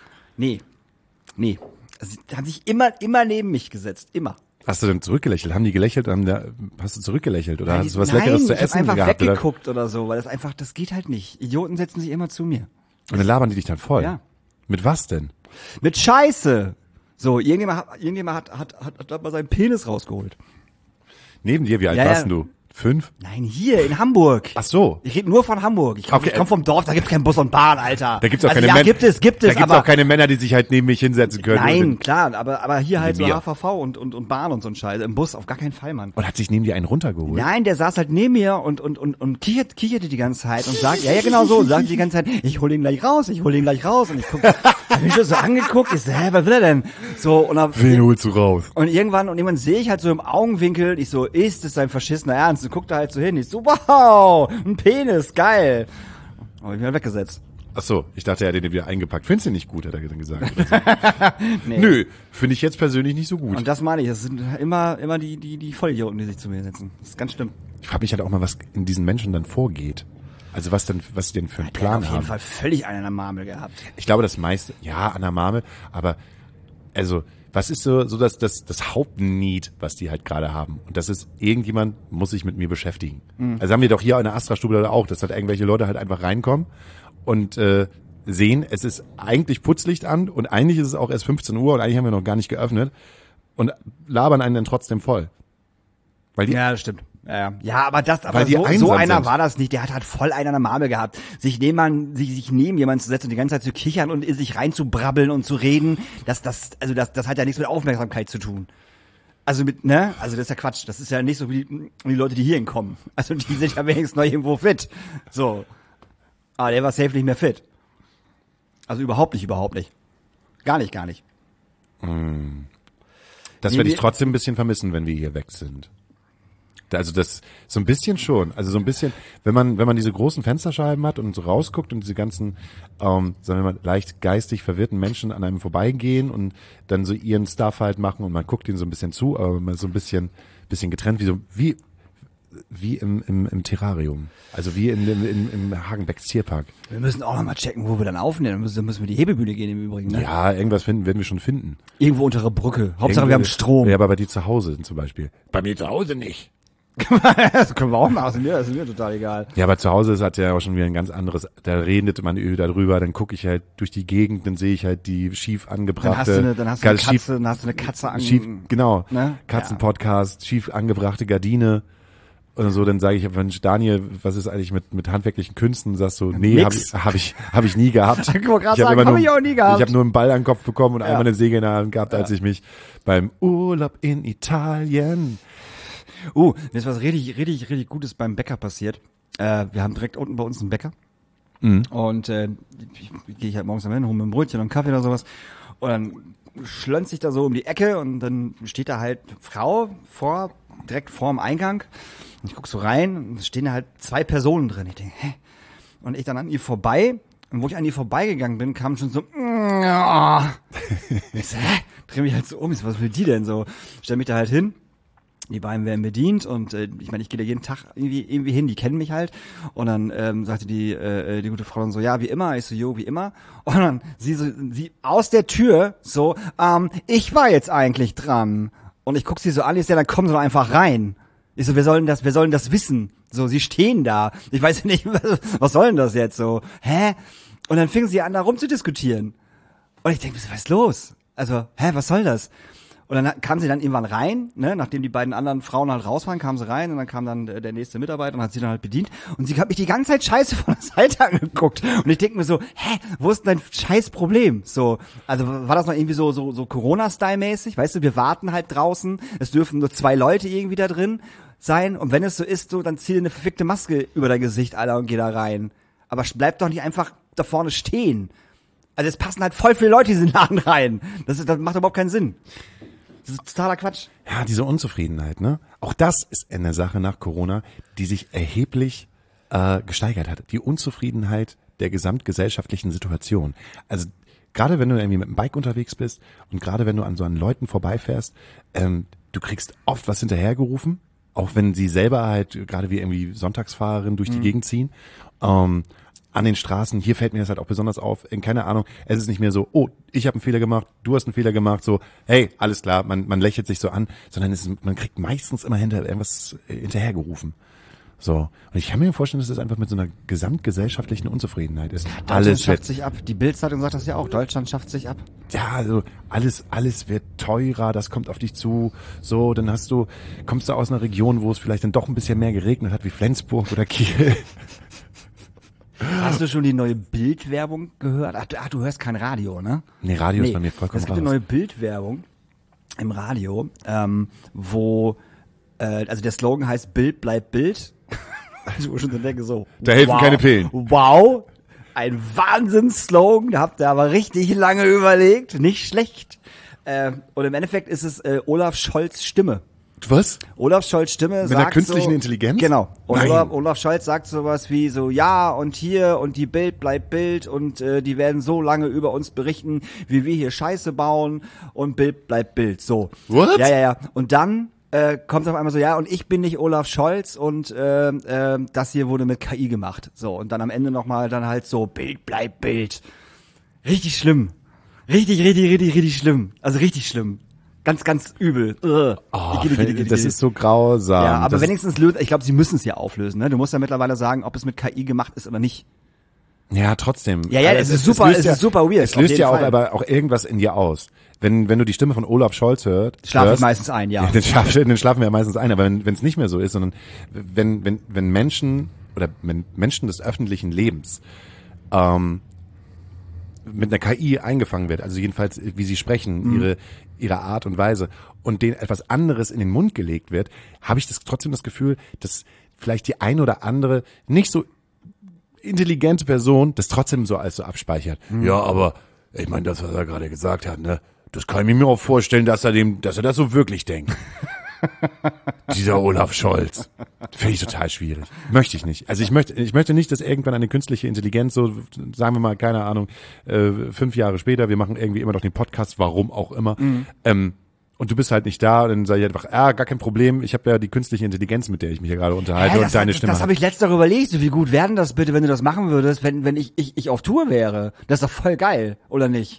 Also, die haben sich immer neben mich gesetzt. Immer. Hast du denn zurückgelächelt? Haben die gelächelt? Hast du zurückgelächelt? Oder hast du was Nein, Leckeres zu ich hab essen einfach gehabt? weggeguckt oder so, weil das geht halt nicht. Idioten setzen sich immer zu mir. Und dann labern die dich dann voll? Ja. Mit was denn? Mit Scheiße. So, irgendjemand hat mal seinen Penis rausgeholt. Neben dir, wie alt Ja, warst ja. denn du? 5? Nein, hier in Hamburg. Ach so. Ich rede nur von Hamburg. Ich Okay. komm vom Dorf, da gibt's keinen Bus und Bahn, Alter. Da gibt's auch also, keine ja, Männer. gibt es, Da gibt's aber auch keine Männer, die sich halt neben mich hinsetzen können. nein, klar, aber hier halt so mir. HVV und Bahn und so ein Scheiß. Im Bus auf gar keinen Fall, Mann. Und hat sich neben dir einen runtergeholt? Nein, der saß halt neben mir und kicherte die ganze Zeit und sagt, ja genau so, sagt die ganze Zeit, ich hol ihn gleich raus. Und ich hab mich schon so angeguckt, ich so, was will er denn? So, und dann, Wen holst du raus? und irgendwann sehe ich halt so im Augenwinkel, ich so, ist es sein verschissener Ernst? Und guckt da halt so hin, ich so, wow, ein Penis, geil. Aber ich bin halt weggesetzt. Ach so, ich dachte, er hat den wieder eingepackt. Findest du nicht gut, hat er dann gesagt. Oder so. Nee. Nö, finde ich jetzt persönlich nicht so gut. Und das meine ich, das sind immer die Vollidioten, die sich zu mir setzen. Das ist ganz schlimm. Ich frage mich halt auch mal, was in diesen Menschen dann vorgeht. Also was die denn für einen Der hat Plan auf jeden haben. Fall völlig einen an der Marmel gehabt. Ich glaube, das meiste, ja, an der Marmel, aber also, was ist so das Hauptneed, was die halt gerade haben? Und das ist, irgendjemand muss sich mit mir beschäftigen. Also haben wir doch hier in der Astra-Stube auch, dass halt irgendwelche Leute halt einfach reinkommen und sehen, es ist eigentlich Putzlicht an und eigentlich ist es auch erst 15 Uhr und eigentlich haben wir noch gar nicht geöffnet und labern einen dann trotzdem voll. Weil die, Ja, das stimmt. Ja, aber Weil die so einsam einer sind. war das nicht. Der hat halt voll einen an der Marmel gehabt. Sich neben jemanden zu setzen und die ganze Zeit zu kichern und in sich reinzubrabbeln und zu reden, das hat ja nichts mit Aufmerksamkeit zu tun. Also das ist ja Quatsch. Das ist ja nicht so wie die Leute, die hierhin kommen. Also die sind ja wenigstens noch irgendwo fit. So. Aber der war safe nicht mehr fit. Also überhaupt nicht. Gar nicht. das Nee, werde ich wir- trotzdem ein bisschen vermissen, wenn wir hier weg sind. Also das so ein bisschen schon. Also so ein bisschen, wenn man diese großen Fensterscheiben hat und so rausguckt und diese ganzen, sagen wir mal, leicht geistig verwirrten Menschen an einem vorbeigehen und dann so ihren Stuff halt machen und man guckt ihnen so ein bisschen zu, aber man so ein bisschen getrennt, wie im Terrarium. Also wie im Hagenbecks Tierpark. Wir müssen auch noch mal checken, wo wir dann aufnehmen. Dann müssen wir die Hebebühne gehen im Übrigen. Ne? Ja, irgendwas werden wir schon finden. Irgendwo unter der Brücke. Hauptsache wir haben Strom. Ja, aber bei dir zu Hause sind zum Beispiel. Bei mir zu Hause nicht. Das können wir auch machen. Das ist mir total egal. Ja, aber zu Hause hat ja auch schon wieder ein ganz anderes, da redet man darüber, dann gucke ich halt durch die Gegend, dann sehe ich halt die schief angebrachte, Dann hast du eine Katze an. genau, Ne? Katzenpodcast, schief angebrachte Gardine und so, dann sage ich, Mensch, Daniel, was ist eigentlich mit handwerklichen Künsten? Sagst du, nee, Nix. hab ich nie gehabt. Ich wollte gerade hab sagen, immer hab ich auch nie gehabt. Ich habe nur einen Ball an den Kopf bekommen und Ja. einmal eine Säge in der Hand gehabt, als ich mich beim Urlaub in Italien. Mir ist was richtig Gutes beim Bäcker passiert. Wir haben direkt unten bei uns einen Bäcker. Und gehe ich halt morgens hin, hole mir ein Brötchen und einen Kaffee oder sowas. Und dann schlönzt sich da so um die Ecke und dann steht da halt Frau direkt vorm Eingang. Und ich guck so rein und es stehen da halt 2 Personen drin. Ich denke, hä? Und ich dann an ihr vorbei. Und wo ich an ihr vorbeigegangen bin, kam schon so, ich so, hä? Dreh mich halt so um. Ich so, was will die denn so? Stell mich da halt hin. Die beiden werden bedient und ich meine, ich gehe da jeden Tag irgendwie hin, die kennen mich halt. Und dann sagte die gute Frau dann so, ja, wie immer. Ich so, jo, wie immer. Und dann sie aus der Tür so, ich war jetzt eigentlich dran. Und ich guck sie so an, ich so, ja, dann kommen sie doch einfach rein. Ich so, wer soll denn das wissen? So, sie stehen da. Ich weiß ja nicht, was soll denn das jetzt so? Hä? Und dann fingen sie an, da rumzudiskutieren. Und ich denke, was ist los? Also, was soll das? Und dann kam sie dann irgendwann rein, ne, nachdem die beiden anderen Frauen halt raus waren, kam sie rein und dann kam dann der nächste Mitarbeiter und hat sie dann halt bedient und sie hat mich die ganze Zeit scheiße von der Seite angeguckt und ich denke mir so, wo ist denn dein scheiß Problem? So, also war das noch irgendwie so Corona-Style-mäßig, weißt du, wir warten halt draußen, es dürfen nur 2 Leute irgendwie da drin sein und wenn es so ist, so, dann zieh dir eine verfickte Maske über dein Gesicht, Alter, und geh da rein. Aber bleib doch nicht einfach da vorne stehen. Also es passen halt voll viele Leute in diesen Laden rein. Das macht überhaupt keinen Sinn. Das ist totaler Quatsch. Ja, diese Unzufriedenheit, ne? Auch das ist eine Sache nach Corona, die sich erheblich gesteigert hat. Die Unzufriedenheit der gesamtgesellschaftlichen Situation. Also gerade wenn du irgendwie mit dem Bike unterwegs bist und gerade wenn du an so an Leuten vorbeifährst, du kriegst oft was hinterhergerufen, auch wenn sie selber halt gerade wie irgendwie Sonntagsfahrerin durch die Gegend ziehen. An den Straßen, hier fällt mir das halt auch besonders auf, keine Ahnung, es ist nicht mehr so, oh, ich habe einen Fehler gemacht, du hast einen Fehler gemacht, so, hey, alles klar, man lächelt sich so an, sondern man kriegt meistens immer irgendwas hinterhergerufen. So, und ich kann mir vorstellen, dass das einfach mit so einer gesamtgesellschaftlichen Unzufriedenheit ist. Deutschland schafft sich ab, die Bild-Zeitung sagt das ja auch, Deutschland schafft sich ab. Ja, also alles wird teurer, das kommt auf dich zu, so, dann kommst du aus einer Region, wo es vielleicht dann doch ein bisschen mehr geregnet hat, wie Flensburg oder Kiel. Hast du schon die neue Bild-Werbung gehört? Ach, du hörst kein Radio, ne? Nee, Radio ist bei mir vollkommen raus. Es gibt eine neue Bild-Werbung im Radio, wo, also der Slogan heißt Bild bleibt Bild. Also wo ich schon so denke, so. Da helfen keine Pillen. Wow, ein Wahnsinns-Slogan, da habt ihr aber richtig lange überlegt, nicht schlecht. Und im Endeffekt ist es Olaf Scholz' Stimme. Was? Olaf Scholz Stimme mit sagt einer künstlichen so, Intelligenz? Genau. Und Nein. Olaf Scholz sagt sowas wie so, ja, und hier, und die Bild bleibt Bild, und die werden so lange über uns berichten, wie wir hier Scheiße bauen, und Bild bleibt Bild. So. What? Ja. Und dann kommt auf einmal so, ja, und ich bin nicht Olaf Scholz, und das hier wurde mit KI gemacht. So, und dann am Ende nochmal dann halt so, Bild bleibt Bild. Richtig schlimm. Richtig schlimm. Also richtig schlimm. Ganz übel. Das ist so grausam. Ja, aber wenigstens löst, ich glaube, sie müssen es ja auflösen, ne? Du musst ja mittlerweile sagen, ob es mit KI gemacht ist oder nicht. Ja, trotzdem. Ja, es ist super weird. Es löst ja auch aber auch irgendwas in dir aus. Wenn du die Stimme von Olaf Scholz hörst, schlafe ich meistens ein, ja. Dann schlafen wir ja meistens ein, aber wenn es nicht mehr so ist, sondern wenn Menschen des öffentlichen Lebens mit einer KI eingefangen wird, also jedenfalls wie sie sprechen, ihre Art und Weise, und denen etwas anderes in den Mund gelegt wird, habe ich trotzdem das Gefühl, dass vielleicht die eine oder andere nicht so intelligente Person das trotzdem so als so abspeichert. Ja, aber ich meine, das, was er gerade gesagt hat, ne, das kann ich mir auch vorstellen, dass er das so wirklich denkt. Dieser Olaf Scholz. Finde ich total schwierig. Möchte ich nicht. Also ich möchte nicht, dass irgendwann eine künstliche Intelligenz, so sagen wir mal, keine Ahnung, 5 Jahre später, wir machen irgendwie immer noch den Podcast, warum auch immer, und du bist halt nicht da, und dann sage ich einfach, gar kein Problem, ich habe ja die künstliche Intelligenz, mit der ich mich hier gerade unterhalte, und deine Stimme. Das habe ich letztes Mal überlegt, so wie gut wäre denn das bitte, wenn du das machen würdest, wenn ich auf Tour wäre. Das ist doch voll geil, oder nicht?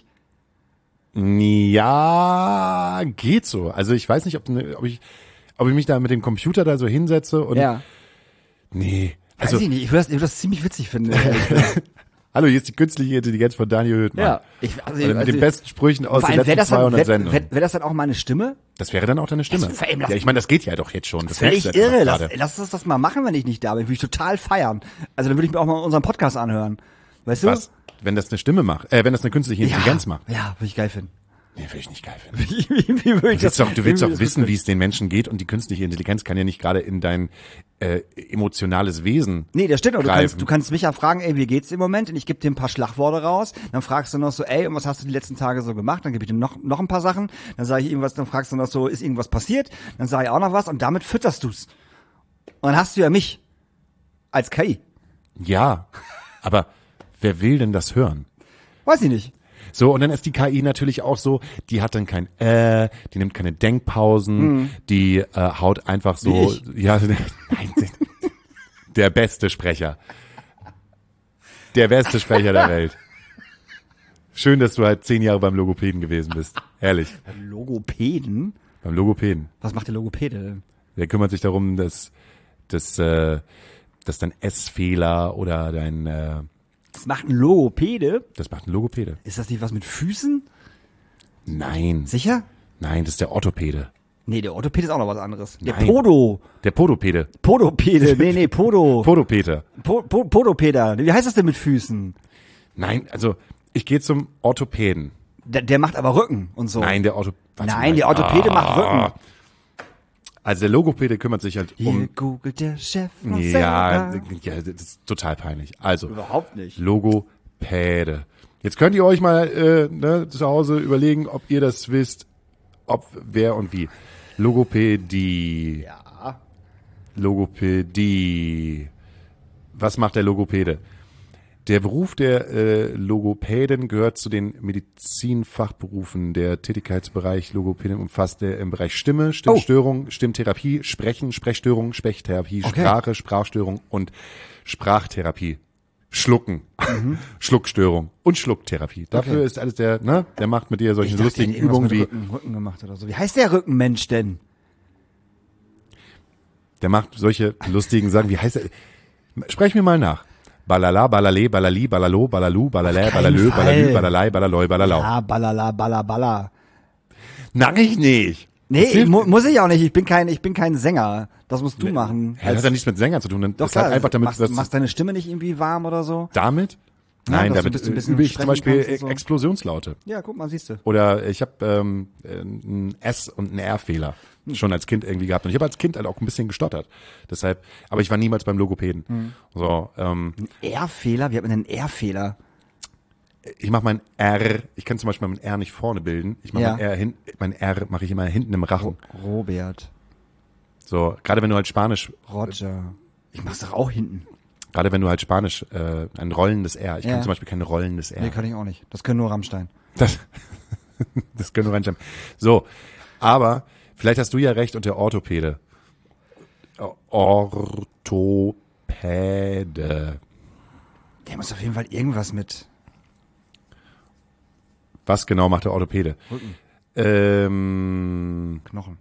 Ja, geht so. Also ich weiß nicht, ob ich mich da mit dem Computer da so hinsetze und nee. Also, weiß ich nicht, ich würde das ziemlich witzig finden. Hallo, hier ist die künstliche Intelligenz von Daniel Höhtmann. Ja, mit den besten Sprüchen aus den letzten 200 Sendungen. Wäre das dann auch meine Stimme? Das wäre dann auch deine Stimme. Ja, ich meine, das geht ja doch jetzt schon. Das völlig irre. Lass uns das mal machen, wenn ich nicht da bin. Würde ich total feiern. Also dann würde ich mir auch mal unseren Podcast anhören. Weißt du? Was? Wenn das eine Stimme macht, wenn das eine künstliche Intelligenz macht. Ja, würde ich geil finden. Nee, würde ich nicht geil finden. Wie würde ich Du willst doch wissen, wie es den Menschen geht, und die künstliche Intelligenz kann ja nicht gerade in dein emotionales Wesen. Nee, das stimmt. Du kannst mich ja fragen, ey, wie geht's im Moment? Und ich gebe dir ein paar Schlagworte raus. Dann fragst du noch so, ey, und was hast du die letzten Tage so gemacht? Dann gebe ich dir noch ein paar Sachen. Dann sage ich irgendwas, dann fragst du noch so, ist irgendwas passiert? Dann sage ich auch noch was, und damit fütterst du's. Und dann hast du ja mich als KI. Ja, aber wer will denn das hören? Weiß ich nicht. So, und dann ist die KI natürlich auch so, die hat dann kein die nimmt keine Denkpausen, die haut einfach so, ja, nein, der beste Sprecher. Der beste Sprecher der Welt. Schön, dass du halt 10 Jahre beim Logopäden gewesen bist. Ehrlich. Logopäden? Beim Logopäden. Was macht der Logopäde denn? Der kümmert sich darum, dass dein Essfehler oder dein Das macht ein Logopäde? das macht ein Logopäde. Ist das nicht was mit Füßen? Nein. Sicher? Nein, das ist der Orthopäde. Nee, der Orthopäde ist auch noch was anderes. Der Nein. Podo. Der Podopäde. Podopede. Nee, Podo. Podopäter. Podopeder. Wie heißt das denn mit Füßen? Nein, also ich gehe zum Orthopäden. Der macht aber Rücken und so. Nein, der Der Orthopäde macht Rücken. Also der Logopäde kümmert sich halt Hier um. googelt der Chef noch Ja, selber. ja, das ist total peinlich. Also Überhaupt nicht. Logopäde. Jetzt könnt ihr euch mal zu Hause überlegen, ob ihr das wisst, ob wer und wie. Logopädie. Ja. Logopädie. Was macht der Logopäde? Der Beruf der Logopäden gehört zu den Medizinfachberufen. Der Tätigkeitsbereich Logopäden umfasst im Bereich Stimme, Stimmstörung, Stimmtherapie, Sprechen, Sprechstörung, Sprechtherapie, Okay. Sprache, Sprachstörung und Sprachtherapie. Schlucken, Schluckstörung und Schlucktherapie. Dafür ist alles der macht mit dir solche dachte, lustigen der hat irgendwas Übungen mit wie, Rücken gemacht oder so. Wie heißt der Rückenmensch denn? der macht solche lustigen Sachen. Wie heißt er? Sprech mir mal nach. Balala, balale, balali, balalo, balalu, balalä, Auf keinen balalö, Fall. balalü, balalei, balaloi, balalau. Ja, balala, balla. Mach ich nicht. Nee, Das hilft- muss ich auch nicht. Ich bin kein Sänger. Das musst du machen. Ja, das hat ja nichts mit Sänger zu tun. Doch Das hat klar, einfach damit, machst deine Stimme nicht irgendwie warm oder so? damit? Ja, Nein, dass du damit ein bisschen übe ich zum sprechen Beispiel kannst und so. Explosionslaute. Ja, guck mal, siehst du. Oder ich habe einen S- und einen R-Fehler schon als Kind irgendwie gehabt. Und ich habe als Kind halt auch ein bisschen gestottert. Deshalb, aber ich war niemals beim Logopäden. So, R-Fehler? Wie hat man denn einen R-Fehler? ich mache mein R, ich kann zum Beispiel mein R nicht vorne bilden. Ich mache Ja. mein R mache ich immer hinten im Rachen. Robert. So, gerade wenn du halt Spanisch, Roger. Ich mach's doch auch hinten. gerade wenn du halt Spanisch, ein rollendes R. Ich Ja. kann zum Beispiel kein rollendes R. Nee, kann ich auch nicht. Das können nur Rammstein. Das können wir reinschreiben. So, aber vielleicht hast du ja recht und der Orthopäde. Orthopäde. Der muss auf jeden Fall irgendwas mit Was genau macht der Orthopäde? Rücken, Ähm, Knochen.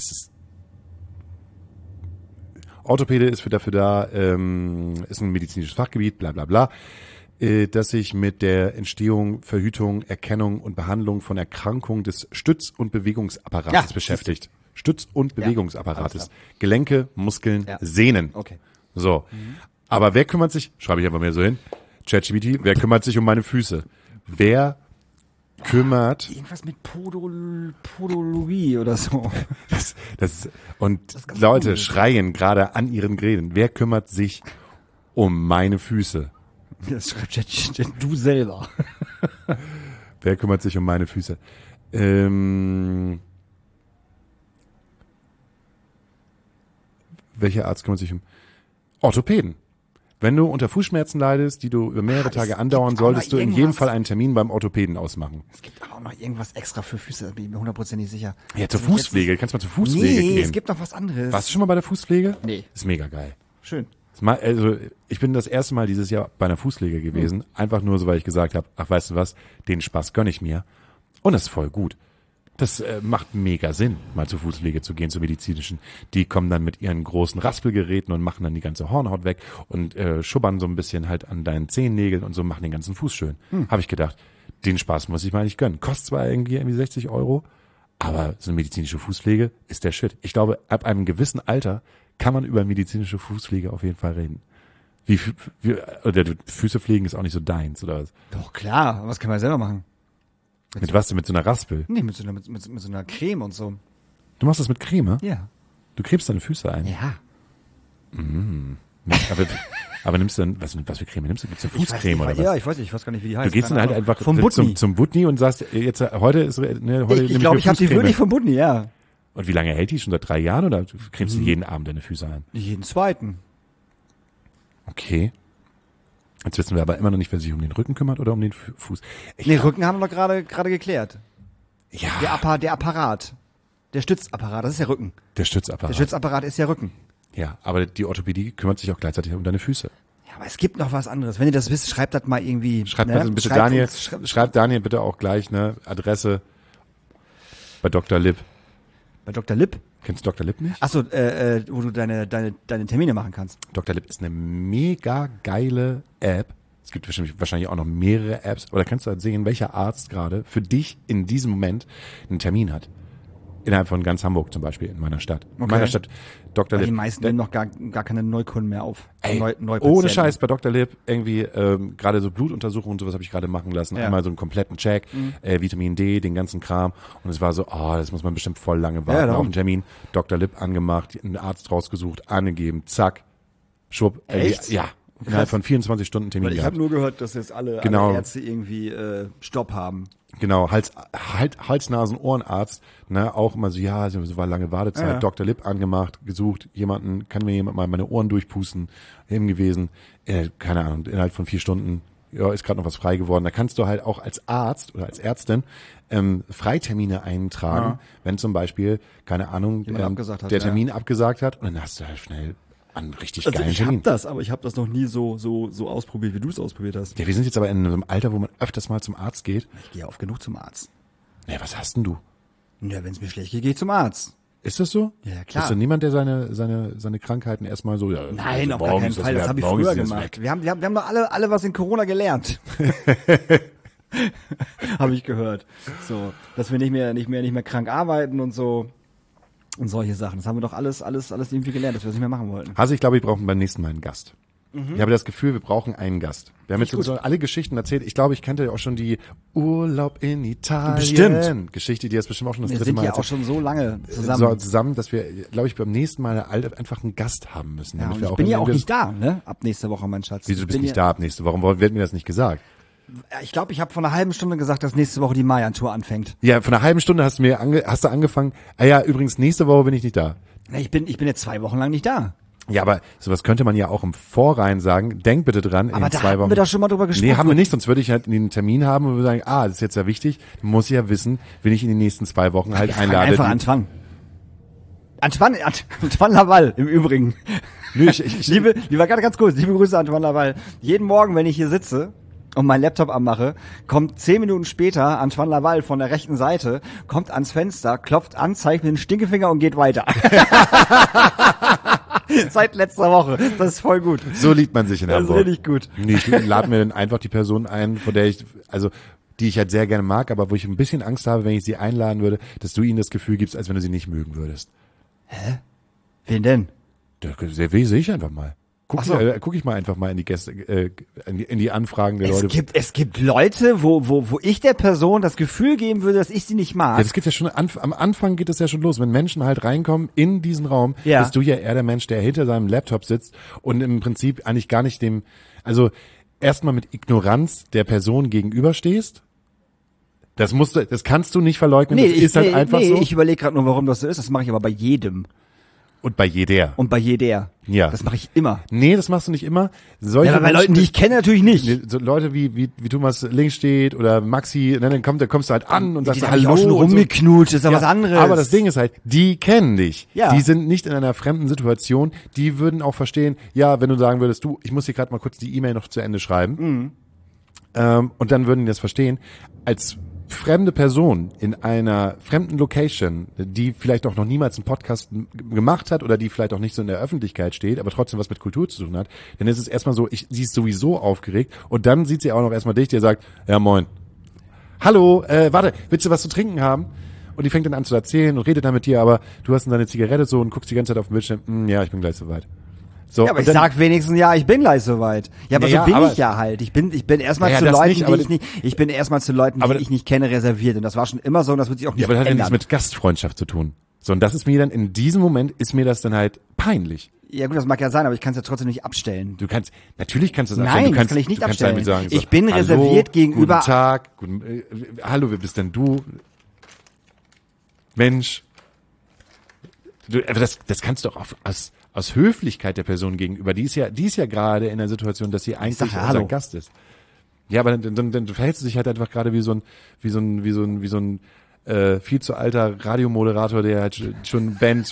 Orthopäde ist dafür da, ist ein medizinisches Fachgebiet, bla bla bla, das sich mit der Entstehung, Verhütung, Erkennung und Behandlung von Erkrankungen des Stütz- und Bewegungsapparates Ja, beschäftigt. Stütz- und alles Bewegungsapparates. klar. Gelenke, Muskeln, Ja. Sehnen. Okay. So. Aber wer kümmert sich, schreibe ich einfach mal so hin, ChatGPT, wer kümmert sich um meine Füße? Wer kümmert, Irgendwas mit Podologie oder so. und ist ganz Leute cool. schreien gerade an ihren Geräten, wer kümmert sich um meine Füße? Das schreibt du selber. Wer kümmert sich um meine Füße? Welcher Arzt kümmert sich um Orthopäden? Wenn du unter Fußschmerzen leidest, die du über mehrere es Tage gibt andauern, auch solltest noch du in jedem irgendwas. Fall einen Termin beim Orthopäden ausmachen. Es gibt auch noch irgendwas extra für Füße, da bin ich mir hundertprozentig sicher. Ja, zur Also ich Fußpflege. Kannst du mal zur jetzt Fußpflege nicht- Nee, gehen. es gibt noch was anderes. Warst du schon mal bei der Fußpflege? Nee. Ist mega geil. Schön. Also ich bin das erste Mal dieses Jahr bei einer Fußpflege gewesen. Einfach nur so, weil ich gesagt habe, ach weißt du was, den Spaß gönn ich mir. Und das ist voll gut. Das macht mega Sinn, mal zur Fußpflege zu gehen, zur medizinischen. Die kommen dann mit ihren großen Raspelgeräten und machen dann die ganze Hornhaut weg und schubbern so ein bisschen halt an deinen Zehennägeln und so, machen den ganzen Fuß schön. Habe ich gedacht, den Spaß muss ich mal nicht gönnen. Kostet zwar irgendwie 60 €, aber so eine medizinische Fußpflege ist der Shit. Ich glaube, ab einem gewissen Alter kann man über medizinische Fußpflege auf jeden Fall reden. Oder Füße pflegen ist auch nicht so deins, oder was? Doch, klar. Aber was kann man selber machen? Mit was denn? Mit so einer Raspel? Nee, mit so einer Creme und so. Du machst das mit Creme? Ja. Du cremst deine Füße ein. Ja. Aber nimmst du dann, was für Creme nimmst du? Gibt's eine Fußcreme oder was? Ja, ich weiß gar nicht, wie die heißt. Du gehst dann Keine halt Ahnung. einfach vom Butni. zum Butni und sagst, jetzt heute ist heute Ich nehme glaube, mir ich habe die Fußcreme. wirklich vom Butni, ja. Und wie lange hält die? Schon seit 3 Jahren oder cremst du jeden Abend deine Füße ein? Jeden zweiten. Okay. Jetzt wissen wir aber immer noch nicht, wer sich um den Rücken kümmert oder um den Fuß. Rücken haben wir doch gerade geklärt. Ja, Der Apparat. Der Stützapparat, das ist ja Rücken. der Stützapparat. Der Stützapparat ist ja Rücken. Ja, aber die Orthopädie kümmert sich auch gleichzeitig um deine Füße. Ja, aber es gibt noch was anderes. Wenn ihr das wisst, schreibt das mal irgendwie. Schreibt mal bitte Daniel, schreibt Daniel bitte auch gleich, ne, Adresse bei Dr. Lipp. Bei Dr. Lipp? Kennst du Dr. Lipp nicht? Achso, wo du deine Termine machen kannst. Dr. Lipp ist eine mega geile App. Es gibt wahrscheinlich auch noch mehrere Apps. Aber da kannst du halt sehen, welcher Arzt gerade für dich in diesem Moment einen Termin hat. Innerhalb von ganz Hamburg zum Beispiel, in meiner Stadt. In meiner Stadt, Dr. Lipp. Die meisten nehmen noch gar keine Neukunden mehr auf. Ey, Neupatienten. ohne Scheiß, bei Dr. Lipp irgendwie gerade so Blutuntersuchungen und sowas habe ich gerade machen lassen. Ja. Einmal so einen kompletten Check, Vitamin D, den ganzen Kram. Und es war so, das muss man bestimmt voll lange warten darum. auf einen Termin. Dr. Lipp angemacht, einen Arzt rausgesucht, angegeben, zack, schwupp. Echt? Ja, innerhalb von 24 Stunden Termin Weil ich gehabt. habe nur gehört, dass jetzt alle Ärzte irgendwie Stopp haben. Genau, Hals, Nasen, Ohrenarzt, ne, auch immer so, ja, so war lange Wartezeit, Ja. Dr. Lipp angemacht, gesucht, kann mir jemand mal meine Ohren durchpusten, eben gewesen, keine Ahnung, innerhalb von 4 Stunden, ja, ist gerade noch was frei geworden. Da kannst du halt auch als Arzt oder als Ärztin Freitermine eintragen, wenn zum Beispiel, keine Ahnung, abgesagt hat, der Termin abgesagt hat, und dann hast du halt schnell einen richtig geilen ich Termin. hab das, aber ich habe das noch nie so ausprobiert, wie du es ausprobiert hast. Ja, wir sind jetzt aber in einem Alter, wo man öfters mal zum Arzt geht. Ich gehe oft genug zum Arzt. Ja, was hast denn du? Ja, wenn es mir schlecht geht, gehe ich zum Arzt. Ist das so? Ja, klar. Bist du niemand, der seine Krankheiten erstmal so, ja, Nein, also auf gar morgen keinen ist Fall. Das weg, habe ich morgen früher ist das gemacht. weg. Wir haben doch alle was in Corona gelernt. Habe ich gehört. So, dass wir nicht mehr krank arbeiten und so und solche Sachen. Das haben wir doch alles irgendwie gelernt, dass wir das nicht mehr machen wollten. Also ich glaube, wir brauchen beim nächsten Mal einen Gast. Ich habe das Gefühl, wir brauchen einen Gast. Wir haben jetzt sowieso alle Geschichten erzählt. Ich glaube, ich kannte auch schon die Urlaub in Italien Bestimmt. Geschichte, die ist bestimmt auch schon das Wir dritte sind Mal ja auch schon so lange zusammen. zusammen, dass wir, glaube ich, beim nächsten Mal einfach einen Gast haben müssen. Ja, damit und wir ich bin ja auch irgendwie nicht da, ne? Ab nächste Woche, mein Schatz. Wieso, du bist bin nicht da ab nächste Woche? Warum wird mir das nicht gesagt? Ich glaube, ich habe vor einer halben Stunde gesagt, dass nächste Woche die Mayan-Tour anfängt. Ja, von einer halben Stunde hast du angefangen. Ah ja, übrigens, nächste Woche bin ich nicht da. Na, ich bin jetzt 2 Wochen lang nicht da. Ja, aber sowas könnte man ja auch im Vorrein sagen. Denk bitte dran, Aber in da 2 hatten Wochen. wir doch schon mal drüber gesprochen. Nee, haben wir nicht, sonst würde ich halt einen Termin haben und würde sagen, das ist jetzt ja wichtig, muss ich ja wissen, wenn ich in den nächsten 2 Wochen halt Ich frag einlade. einfach Antoine. Antoine Laval, im Übrigen. Nö, ich Lieber ganz kurz, liebe Grüße an Antoine Laval. Jeden Morgen, wenn ich hier sitze und meinen Laptop anmache, kommt 10 Minuten später Antoine Laval von der rechten Seite, kommt ans Fenster, klopft an, zeigt mit dem Stinkefinger und geht weiter. Seit letzter Woche. Das ist voll gut. So liebt man sich in Das ist Hamburg. richtig gut. Nee, ich lade mir dann einfach die Person ein, von der die ich halt sehr gerne mag, aber wo ich ein bisschen Angst habe, wenn ich sie einladen würde, dass du ihnen das Gefühl gibst, als wenn du sie nicht mögen würdest. Wen denn? Sehr sehe ich einfach mal. Ach so. Guck ich mal einfach mal in die Gäste, in die Anfragen der Leute. Es gibt Leute, wo ich der Person das Gefühl geben würde, dass ich sie nicht mag. Ja, das geht ja schon, am Anfang geht es ja schon los, wenn Menschen halt reinkommen in diesen Raum, Ja. bist du ja eher der Mensch, der hinter seinem Laptop sitzt und im Prinzip eigentlich gar nicht erstmal mit Ignoranz der Person gegenüberstehst. Das kannst du nicht verleugnen, das ist halt einfach so. Ich überlege gerade nur, warum das so ist. Das mache ich aber bei jedem Und bei jeder. und bei jeder. Ja. Das mache ich immer. Nee, das machst du nicht immer. Ja, aber bei Leuten, die ich kenne, natürlich nicht. So Leute wie Thomas links steht oder Maxi, ne, dann kommst du halt an und sagst Die hab ich Hallo. auch schon und so. rumgeknutscht, ist ja was anderes. Aber das Ding ist halt, die kennen dich. Ja. Die sind nicht in einer fremden Situation. Die würden auch verstehen, ja, wenn du sagen würdest, du, ich muss hier gerade mal kurz die E-Mail noch zu Ende schreiben. Und dann würden die das verstehen. Als fremde Person in einer fremden Location, die vielleicht auch noch niemals einen Podcast gemacht hat oder die vielleicht auch nicht so in der Öffentlichkeit steht, aber trotzdem was mit Kultur zu tun hat, dann ist es erstmal so, sie ist sowieso aufgeregt und dann sieht sie auch noch erstmal dich, der sagt, ja moin. Hallo, warte, willst du was zu trinken haben? Und die fängt dann an zu erzählen und redet dann mit dir, aber du hast dann deine Zigarette so und guckst die ganze Zeit auf den Bildschirm, ja, ich bin gleich soweit. So, Ja, aber und ich dann- sag wenigstens, ja, ich bin gleich soweit. Ja, aber Ja, so bin aber- ich ja halt. Ich bin erstmal Ja, zu das Leuten, nicht, aber ich bin erstmal zu Leuten, aber- die ich nicht kenne, reserviert. Und das war schon immer so und das wird sich auch nicht Ja, aber das hat ja ändern. nichts mit Gastfreundschaft zu tun. So, und das ist mir dann, in diesem Moment ist mir das dann halt peinlich. Ja gut, das mag ja sein, aber ich kann es ja trotzdem nicht abstellen. Natürlich kannst du das Nein, abstellen. Du das kannst, kann ich nicht du kannst abstellen. halt sagen, so, Ich bin hallo, reserviert gegenüber- Guten Tag, hallo, wer bist denn du? Mensch. Das kannst du auch aus Höflichkeit der Person gegenüber, die ist ja gerade in der Situation, dass sie eigentlich sag ja unser Hallo. Gast ist. Ja, aber dann verhältst du dich halt einfach gerade wie so ein viel zu alter Radiomoderator, der halt schon Band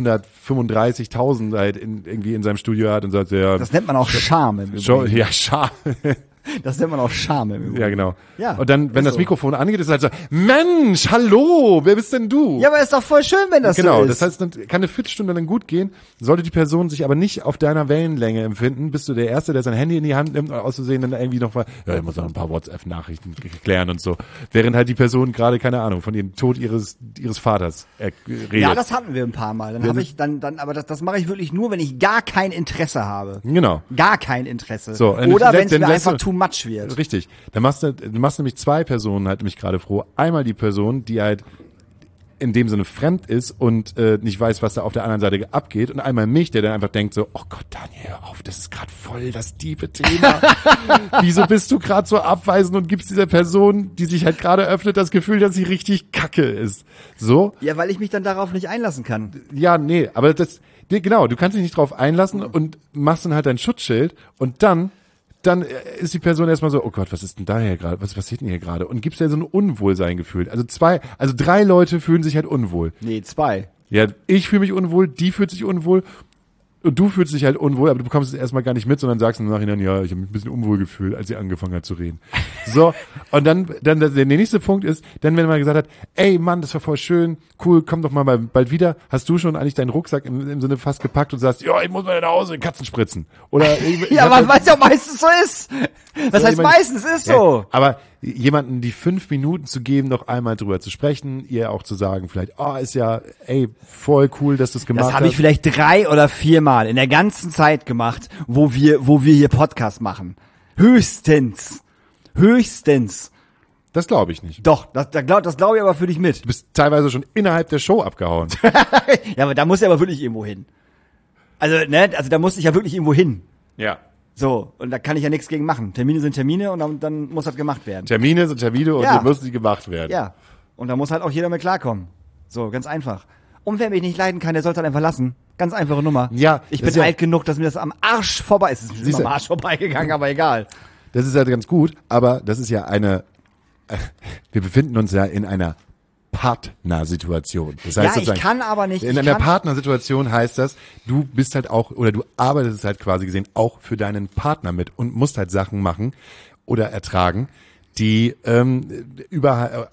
135.000 halt irgendwie in seinem Studio hat und sagt, ja, Das nennt man auch Charme im Übrigen. ja, schade. Das nennt man auch Charme im Übrigen. Ja, genau. Ja, und dann, wenn ist das so. Mikrofon angeht, ist es halt so, Mensch, hallo, wer bist denn du? Ja, aber ist doch voll schön, wenn das Genau, so ist. das heißt, dann kann eine Viertelstunde dann gut gehen. Sollte die Person sich aber nicht auf deiner Wellenlänge empfinden, bist du der Erste, der sein Handy in die Hand nimmt und auszusehen dann irgendwie noch mal, ja, ich muss noch ein paar WhatsApp-Nachrichten klären und so. Während halt die Person gerade, keine Ahnung, von dem Tod ihres Vaters redet. Ja, das hatten wir ein paar Mal. Dann habe ich aber das mache ich wirklich nur, wenn ich gar kein Interesse habe. Genau. Gar kein Interesse. So, Oder wenn es dann mir lässt einfach du- too much wird. Richtig. Du machst nämlich zwei Personen halt mich gerade froh. Einmal die Person, die halt in dem Sinne fremd ist und nicht weiß, was da auf der anderen Seite abgeht. Und einmal mich, der dann einfach denkt so, oh Gott, Daniel, hör auf, das ist gerade voll das tiefe Thema. Wieso bist du gerade so abweisend und gibst dieser Person, die sich halt gerade öffnet, das Gefühl, dass sie richtig kacke ist. So? Ja, weil ich mich dann darauf nicht einlassen kann. Ja, nee, aber genau, du kannst dich nicht drauf einlassen und machst dann halt dein Schutzschild und dann ist die Person erstmal so, oh Gott, was ist denn da hier gerade? Was passiert denn hier gerade? Und gibst dir so ein Unwohlsein-Gefühl. Also 3 Leute fühlen sich halt unwohl. Nee, 2. Ja, ich fühle mich unwohl, die fühlt sich unwohl und du fühlst dich halt unwohl, aber du bekommst es erstmal gar nicht mit, sondern sagst im Nachhinein, ja, ich habe mich ein bisschen unwohl gefühlt, als sie angefangen hat zu reden. So, und dann der nächste Punkt ist, dann wenn man gesagt hat, ey Mann, das war voll schön, cool, komm doch mal bald wieder, hast du schon eigentlich deinen Rucksack im Sinne fast gepackt und sagst, ja, ich muss mal nach Hause, Katzen spritzen. Oder Ja, aber weil es ja meistens so ist. Das heißt, ich meine- meistens ist so. Ja, aber jemanden die 5 Minuten zu geben, noch einmal drüber zu sprechen, ihr auch zu sagen, vielleicht, ist ja, ey, voll cool, dass du es gemacht Das hast. habe ich vielleicht 3 oder 4 Mal in der ganzen Zeit gemacht, wo wir hier Podcast machen. Höchstens. Das glaube ich nicht. Doch, das glaube ich aber für dich mit. Du bist teilweise schon innerhalb der Show abgehauen. Ja, aber da muss er aber wirklich irgendwo hin. Also da muss ich ja wirklich irgendwo hin. Ja. So, und da kann ich ja nichts gegen machen. Termine sind Termine und dann muss das gemacht werden. Termine sind Termine und Ja. die müssen gemacht werden. Ja. Und da muss halt auch jeder mit klarkommen. So, ganz einfach. Und wer mich nicht leiden kann, der soll es halt einfach lassen. Ganz einfache Nummer. Ja, Ich das bin ist ja- alt genug, dass mir das am Arsch vorbei ist. Es ist mir Siehst am du? Arsch vorbeigegangen, aber egal. Das ist ja ganz gut, aber das ist ja wir befinden uns ja in einer Partnersituation. Das heißt Ja, ich sozusagen, kann aber nicht. in einer Partnersituation heißt das, du bist halt auch, oder du arbeitest halt quasi gesehen auch für deinen Partner mit und musst halt Sachen machen oder ertragen, die die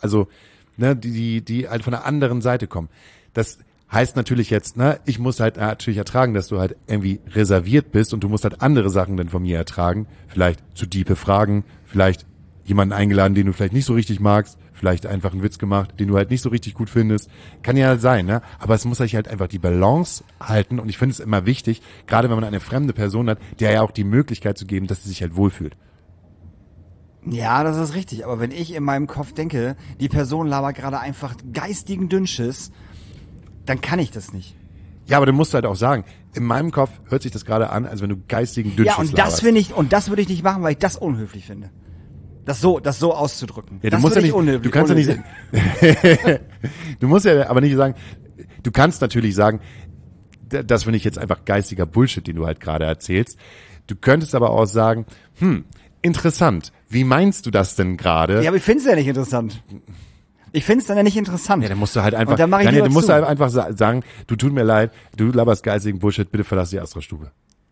halt von der anderen Seite kommen. Das heißt natürlich jetzt, ich muss halt natürlich ertragen, dass du halt irgendwie reserviert bist und du musst halt andere Sachen dann von mir ertragen. Vielleicht zu diepe Fragen, vielleicht jemanden eingeladen, den du vielleicht nicht so richtig magst, vielleicht einfach einen Witz gemacht, den du halt nicht so richtig gut findest. Kann ja sein, ne? Aber es muss sich halt einfach die Balance halten und ich finde es immer wichtig, gerade wenn man eine fremde Person hat, der ja auch die Möglichkeit zu geben, dass sie sich halt wohlfühlt. Ja, das ist richtig. Aber wenn ich in meinem Kopf denke, die Person labert gerade einfach geistigen Dünnschiss, dann kann ich das nicht. Ja, aber du musst halt auch sagen, in meinem Kopf hört sich das gerade an, als wenn du geistigen Dünnschiss Ja, und das laberst. finde ich, und das würde ich nicht machen, weil ich das unhöflich finde. Das so auszudrücken. Ja, du das musst ja würde nicht, ich du kannst ja nicht, du musst ja aber nicht sagen, du kannst natürlich sagen, das finde ich jetzt einfach geistiger Bullshit, den du halt gerade erzählst. Du könntest aber auch sagen, interessant, wie meinst du das denn gerade? Ja, aber ich finde es ja nicht interessant. Ich finde es dann ja nicht interessant. Ja, dann musst du halt einfach, Und dann mach ich Daniel, lieber du musst zu. halt einfach sagen, du tut mir leid, du laberst geistigen Bullshit, bitte verlass die Astra-Stube.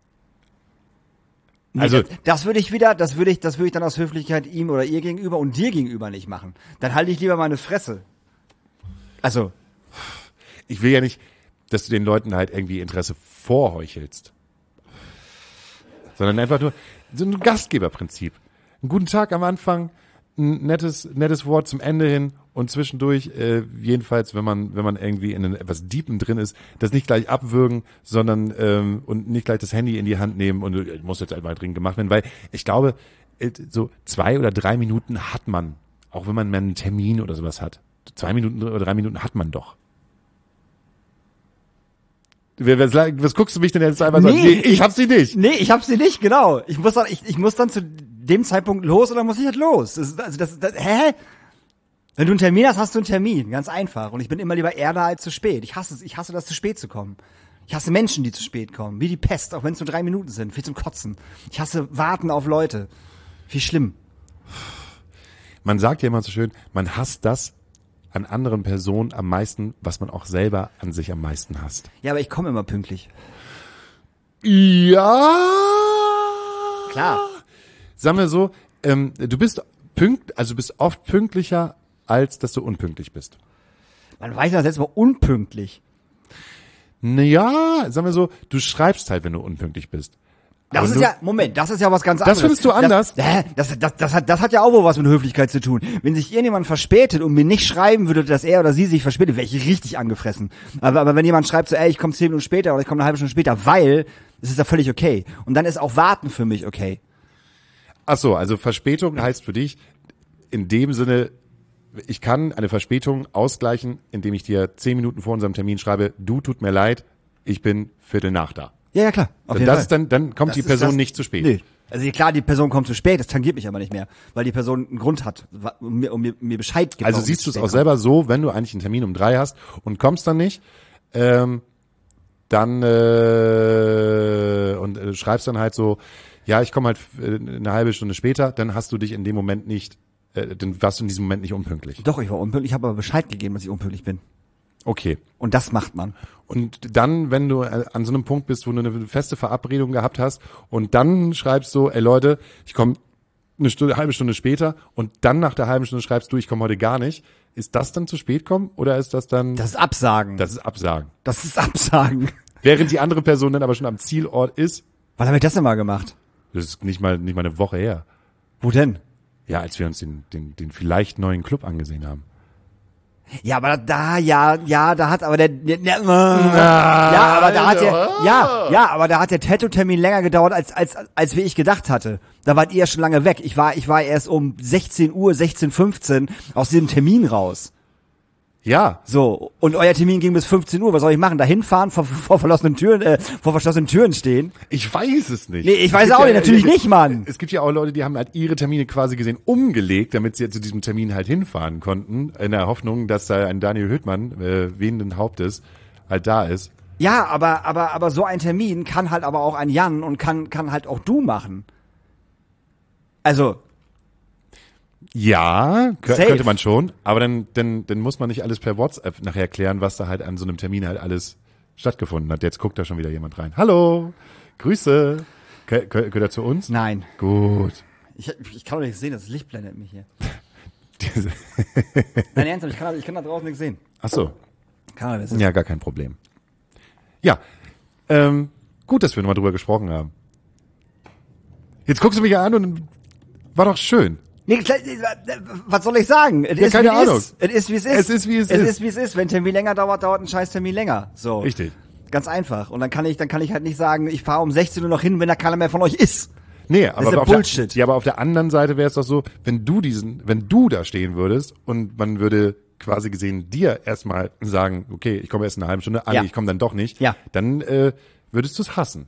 Nee, also- das würde ich dann aus Höflichkeit ihm oder ihr gegenüber und dir gegenüber nicht machen. Dann halte ich lieber meine Fresse. Also, Ich will ja nicht, dass du den Leuten halt irgendwie Interesse vorheuchelst. Sondern einfach nur so ein Gastgeberprinzip. Einen guten Tag am Anfang, ein nettes Wort zum Ende hin und zwischendurch, jedenfalls, wenn man irgendwie in einem etwas Deepen drin ist, das nicht gleich abwürgen, sondern und nicht gleich das Handy in die Hand nehmen und muss jetzt einfach dringend gemacht werden, weil ich glaube, so 2 oder 3 Minuten hat man, auch wenn man mal einen Termin oder sowas hat. 2 Minuten oder 3 Minuten hat man doch. Was guckst du mich denn jetzt einfach so an? Nee, ich hab sie nicht. Nee, ich hab sie nicht, genau. Ich muss dann zu dem Zeitpunkt los oder muss ich halt los? Hä? Wenn du einen Termin hast, hast du einen Termin. Ganz einfach. Und ich bin immer lieber eher da als zu spät. Ich hasse das, zu spät zu kommen. Ich hasse Menschen, die zu spät kommen. Wie die Pest, auch wenn es nur 3 Minuten sind. Viel zum Kotzen. Ich hasse Warten auf Leute. Wie schlimm. Man sagt ja immer so schön, man hasst das an anderen Personen am meisten, was man auch selber an sich am meisten hasst. Ja, aber ich komme immer pünktlich. Ja. Klar. Sagen wir so, du bist bist oft pünktlicher, als dass du unpünktlich bist. Man weiß ja selbst mal unpünktlich. Naja, sagen wir so, du schreibst halt, wenn du unpünktlich bist. Das ist ja, Moment, das ist ja was ganz Das anderes. findest du anders? Das hat ja auch wohl was mit Höflichkeit zu tun. Wenn sich irgendjemand verspätet und mir nicht schreiben würde, dass er oder sie sich verspätet, wäre ich richtig angefressen. Aber wenn jemand schreibt so, ich komme 10 Minuten später oder ich komme eine halbe Stunde später, weil, das ist ja völlig okay. Und dann ist auch Warten für mich okay. Ach so, also Verspätung heißt für dich in dem Sinne, ich kann eine Verspätung ausgleichen, indem ich dir 10 Minuten vor unserem Termin schreibe, du, tut mir leid, ich bin Viertel nach da. Ja, klar. Auf jeden Das Fall. ist dann kommt Das die ist Person das- nicht zu spät. Nee. Also klar, die Person kommt zu spät, das tangiert mich aber nicht mehr, weil die Person einen Grund hat, um mir Bescheid gibt. Also warum siehst sie du es spät auch kommt. selber so, wenn du eigentlich einen Termin um 3 hast und kommst dann nicht, dann schreibst dann halt so, ja, ich komme halt eine halbe Stunde später, dann hast du dich in dem Moment nicht, dann warst du in diesem Moment nicht unpünktlich. Doch, ich war unpünktlich, ich habe aber Bescheid gegeben, dass ich unpünktlich bin. Okay. Und das macht man. Und dann, wenn du an so einem Punkt bist, wo du eine feste Verabredung gehabt hast und dann schreibst du, ey Leute, ich komme eine halbe Stunde später und dann nach der halben Stunde schreibst du, ich komme heute gar nicht. Ist das dann zu spät kommen oder ist das dann... Das ist Absagen. Das ist Absagen. Das ist Absagen. Während die andere Person dann aber schon am Zielort ist, Wann habe ich das denn mal gemacht? das ist nicht mal eine Woche her. Wo denn? Ja, als wir uns den vielleicht neuen Club angesehen haben. Ja, aber da hat aber aber da hat der Tattoo-Termin länger gedauert, als wie ich gedacht hatte. Da wart ihr ja schon lange weg. Ich war erst um 16 Uhr, 16:15 aus diesem Termin raus. Ja, So, und euer Termin ging bis 15 Uhr. Was soll ich machen? Da hinfahren, vor verschlossenen Türen stehen? ich weiß es nicht. Nee, ich Es weiß gibt auch nicht, natürlich nicht, Mann. Es gibt ja auch Leute, die haben halt ihre Termine quasi gesehen umgelegt, damit sie zu diesem Termin halt hinfahren konnten, in der Hoffnung, dass da ein Daniel Höhtmann, wehenden Hauptes, halt da ist. Ja, aber so ein Termin kann halt aber auch ein Jan und kann halt auch du machen. Also, Ja, Safe. könnte man schon, aber dann muss man nicht alles per WhatsApp nachher klären, was da halt an so einem Termin halt alles stattgefunden hat. Jetzt guckt da schon wieder jemand rein. Hallo, Grüße. Gehört er zu uns? nein. Gut. Ich kann doch nicht sehen, das Licht blendet mich hier. Nein, ernsthaft, ich kann da draußen nichts sehen. Ach so. Keine Ahnung, wer es ist. Ja, gar kein Problem. Ja, gut, dass wir nochmal drüber gesprochen haben. Jetzt guckst du mich an und war doch schön. Nee, was soll ich sagen? Es ist, keine wie es Ahnung. ist. Es ist, wie es ist. Es ist, wie es Es ist. ist, wie es ist. Wenn ein Termin länger dauert ein Scheiß-Termin länger. So. Richtig. Ganz einfach. Und dann kann ich halt nicht sagen, ich fahre um 16 Uhr noch hin, wenn da keiner mehr von euch ist. Nee, ist aber ja auf Bullshit. Ja, aber auf der anderen Seite wäre es doch so, wenn du da stehen würdest und man würde quasi gesehen dir erstmal sagen, okay, ich komme erst in einer halben Stunde, Ja. ich komme dann doch nicht, Ja. dann würdest du es hassen.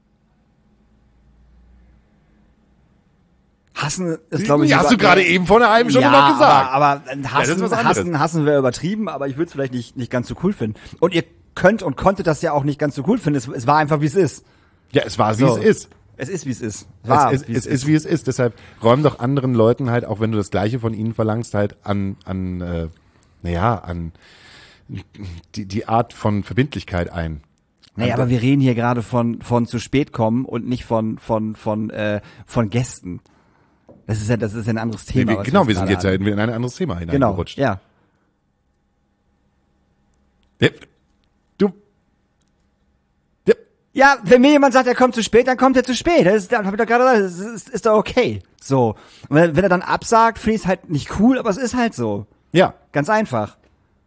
Hassen ist, glaube ich, Hast du gerade eben vor einer halben Stunde noch gesagt. Aber das ist was anderes. hassen wäre übertrieben, aber ich würde es vielleicht nicht ganz so cool finden. Und ihr könnt und konntet das ja auch nicht ganz so cool finden. Es war einfach, wie es ist. Ja, es war, wie So. es ist. Es ist, wie es ist. Es ist, wie es ist. Deshalb räum doch anderen Leuten halt, auch wenn du das Gleiche von ihnen verlangst, halt an die Art von Verbindlichkeit ein. Naja, aber wir reden hier gerade von zu spät kommen und nicht von Gästen. Das ist ja ein anderes Thema. was Genau, wir sind gerade jetzt ja hatten. in ein anderes Thema Genau, hineingerutscht. ja. Ja. Du. Ja. Ja, wenn mir jemand sagt, er kommt zu spät, dann kommt er zu spät. Dann hab ich doch gerade gesagt, das ist doch okay. So. Und wenn er dann absagt, finde ich es halt nicht cool, aber es ist halt so. Ja. Ganz einfach.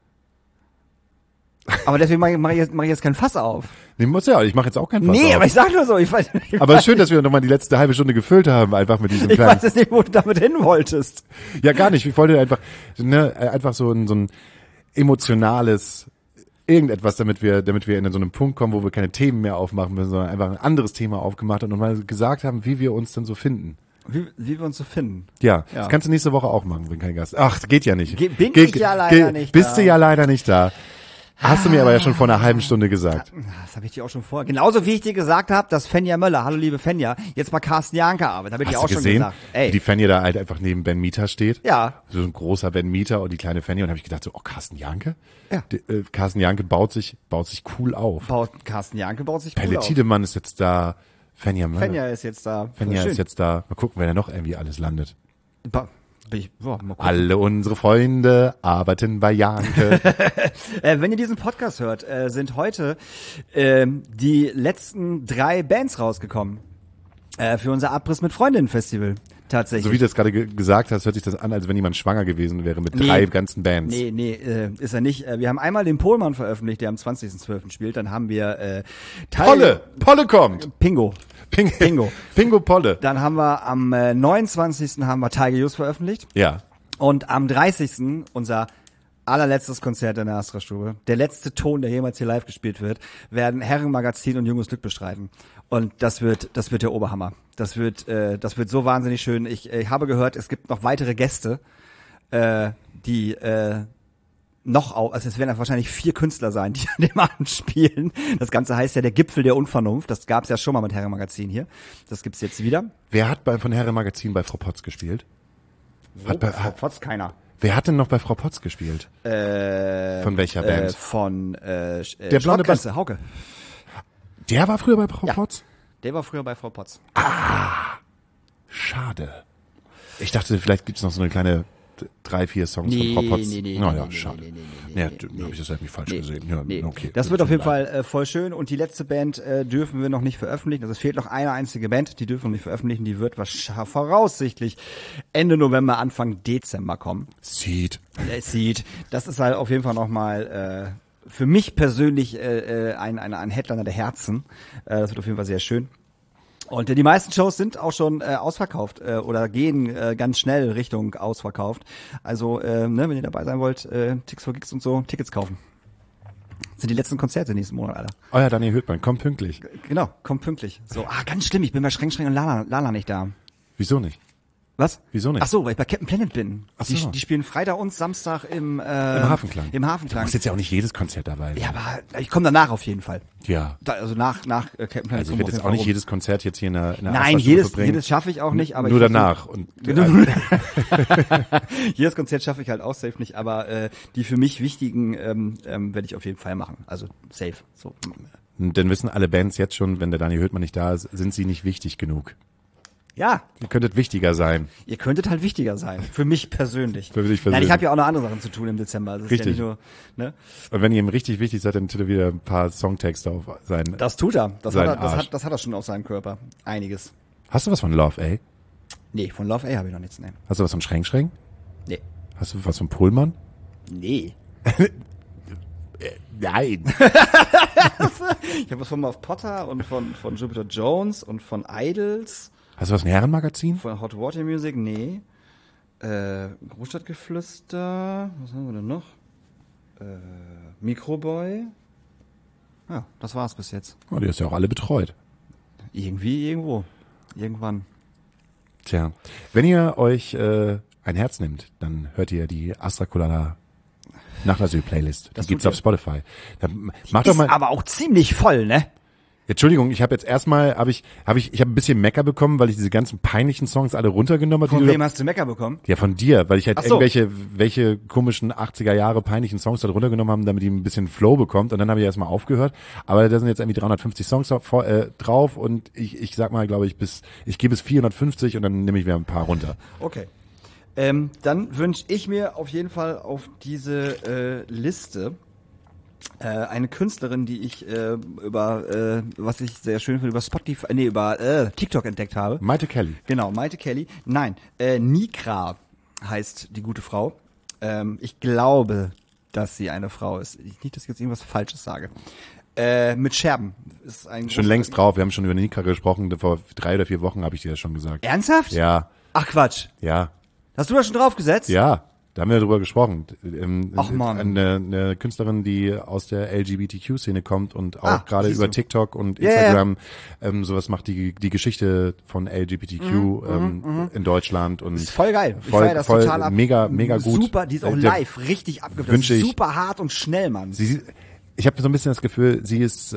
Aber deswegen mach ich jetzt kein Fass auf. Nee, muss ja, ich mache jetzt auch keinen Fass Nee, auf. aber ich sag nur so. Ich weiß Aber es ist schön, dass wir nochmal die letzte halbe Stunde gefüllt haben, einfach mit diesem ich kleinen. weiß jetzt nicht, wo du damit hin wolltest. Ja, gar nicht. Ich wollte einfach, einfach so ein emotionales irgendetwas, damit wir in so einem Punkt kommen, wo wir keine Themen mehr aufmachen müssen, sondern einfach ein anderes Thema aufgemacht und mal gesagt haben, wie wir uns denn so finden. Wie wir uns so finden. Ja, Ja. das kannst du nächste Woche auch machen, wenn kein Gast. Ach, geht ja nicht. Bin ich ja leider nicht Bist da. du ja leider nicht da. Hast du mir aber ja schon vor einer halben Stunde gesagt. Das habe ich dir auch schon vorher. Genauso wie ich dir gesagt habe, dass Fenja Möller, hallo liebe Fenja, jetzt mal Carsten Janke arbeitet. Habe ich dir auch Hast du schon gesehen, gesagt. wie die Fenja da halt einfach neben Ben Mieter steht? Ja. So ein großer Ben Mieter und die kleine Fenja. Und habe ich gedacht, so, oh, Carsten Janke? Ja. Carsten Janke baut sich cool auf. Carsten Janke baut sich cool Pelle auf. Tiedemann ist jetzt da. Fenja Möller. Fenja ist jetzt da. Fenja Schön. ist jetzt da. Mal gucken, wer da noch irgendwie alles landet. Mal gucken. Alle unsere Freunde arbeiten bei Janke. Wenn ihr diesen Podcast hört, sind heute die letzten 3 Bands rausgekommen für unser Abriss mit Freundinnen Festival. Tatsächlich. So wie du das gerade gesagt hast, hört sich das an, als wenn jemand schwanger gewesen wäre mit 3 ganzen Bands. Nee, ist er nicht. Wir haben einmal den Pohlmann veröffentlicht, der am 20.12. spielt. Dann haben wir Polle kommt. Pingo. Pingo Polle. Dann haben wir am 29. haben wir Tiger Youth veröffentlicht. Ja. Und am 30. unser allerletztes Konzert in der Astra-Stube, der letzte Ton, der jemals hier live gespielt wird, werden Herrenmagazin und Junges Glück bestreiten. Und das wird der Oberhammer. Das wird so wahnsinnig schön. Ich habe gehört, es gibt noch weitere Gäste, die also es werden wahrscheinlich 4 Künstler sein, die an dem Abend spielen. Das Ganze heißt ja der Gipfel der Unvernunft. Das gab's ja schon mal mit Herrenmagazin hier. Das gibt's jetzt wieder. Wer hat von Herrenmagazin bei Frau Potz gespielt? Frau Potz keiner. Wer hat denn noch bei Frau Potz gespielt? Von welcher Band? Von der blonde Schrottgrenze, Hauke. Der war früher bei Frau Ja. Potz? Der war früher bei Frau Potz. Schade. Ich dachte, vielleicht gibt's noch so eine kleine 3, 4 Songs von Frau Potz. Schade. Nee, habe ich das halt nicht falsch gesehen. Ja, Nee. okay. Das wird auf jeden Fall voll schön. Und die letzte Band dürfen wir noch nicht veröffentlichen. Also es fehlt noch eine einzige Band, die dürfen wir nicht veröffentlichen. Die wird voraussichtlich Ende November, Anfang Dezember kommen. Seed. Das ist halt auf jeden Fall nochmal für mich persönlich ein Headliner der Herzen. Das wird auf jeden Fall sehr schön. Und die meisten Shows sind auch schon ausverkauft oder gehen ganz schnell Richtung ausverkauft. Also wenn ihr dabei sein wollt, Tickets for Gigs und so, Tickets kaufen. Das sind die letzten Konzerte nächsten Monat, Alter. Euer Daniel Hüttmann, komm pünktlich. Genau, kommt pünktlich. So, ganz schlimm, ich bin bei Schreng und Lala nicht da. Wieso nicht? Was? Wieso nicht? Ach so, weil ich bei Captain Planet bin. Ach so. Die spielen Freitag und Samstag im Hafenklang. Im Du Hafenklang. musst jetzt ja auch nicht jedes Konzert dabei sein. Ja, aber ich komme danach auf jeden Fall. Ja. Also nach Captain Planet. Also ich werde jetzt auch nicht jedes Konzert jetzt hier in der Nein, jedes schaffe ich auch nicht. Aber nur ich danach. jedes Konzert schaffe ich halt auch safe nicht. Aber die für mich wichtigen werde ich auf jeden Fall machen. Also safe. So. Dann wissen alle Bands jetzt schon, wenn der Daniel Hüttmann nicht da ist, sind sie nicht wichtig genug. Ja, Ihr könntet wichtiger sein. ihr könntet halt wichtiger sein. Für mich persönlich. Für dich Nein, persönlich. ich habe ja auch noch andere Sachen zu tun im Dezember. Das Richtig. ist ja nicht nur, ne? Und wenn ihr ihm richtig wichtig seid, dann tut er wieder ein paar Songtexte auf sein. Das tut er. Das Sein hat er, Arsch. das hat er schon auf seinem Körper. Einiges. Hast du was von Love, ey? Nee, von Love A habe ich noch nichts. Nee. Hast du was von Schreng? Nee. Hast du was von Pohlmann? Nee. Nein. Ich habe was von Muff Potter und von Jupiter Jones und von Idols, Hast du was von Herrenmagazin? von Hot Water Music, nee. Großstadtgeflüster, was haben wir denn noch? Microboy. Ja, das war's bis jetzt. Oh, die hast ja auch alle betreut. Irgendwie, irgendwo. Irgendwann. Tja, wenn ihr euch ein Herz nimmt, dann hört ihr die Astra Colada Nachlassö-Playlist. Die Das gibt's tut auf ihr. Spotify. Dann mach doch Ist mal. aber auch ziemlich voll, ne? Entschuldigung, ich habe jetzt erstmal ich habe ein bisschen Mecker bekommen, weil ich diese ganzen peinlichen Songs alle runtergenommen habe. Von wem hast du Mecker bekommen? Ja, von dir, weil ich halt Ach so. welche komischen 80er Jahre peinlichen Songs da runtergenommen haben, damit die ein bisschen Flow bekommt. Und dann habe ich erstmal aufgehört. Aber da sind jetzt irgendwie 350 Songs drauf und ich sag mal, glaube ich, ich gehe bis 450 und dann nehme ich wieder ein paar runter. Okay. Dann wünsche ich mir auf jeden Fall auf diese Liste eine Künstlerin, die ich was ich sehr schön finde, über Spotify, über TikTok entdeckt habe. Maite Kelly. Genau, Maite Kelly. Nein, Nikra heißt die gute Frau. Ich glaube, dass sie eine Frau ist. Nicht, dass ich jetzt irgendwas Falsches sage. Mit Scherben. Ist ein Schon längst drauf. Wir haben schon über Nika gesprochen. Vor 3 oder 4 Wochen habe ich dir das schon gesagt. Ernsthaft? Ja, Ach Quatsch. ja, Hast du da schon draufgesetzt? ja. Da haben wir drüber gesprochen. Ach, Mann. Eine Künstlerin, die aus der LGBTQ-Szene kommt und auch gerade siehst du. über TikTok und Ja, ja. Instagram sowas macht, die Geschichte von LGBTQ in Deutschland. Und Ist voll geil. Ich Voll- feier das voll total ab. mega gut. Super, die ist auch Der- live richtig abgebildet. wünsche ich- Super hart und schnell, Mann. ich habe so ein bisschen das Gefühl, sie ist,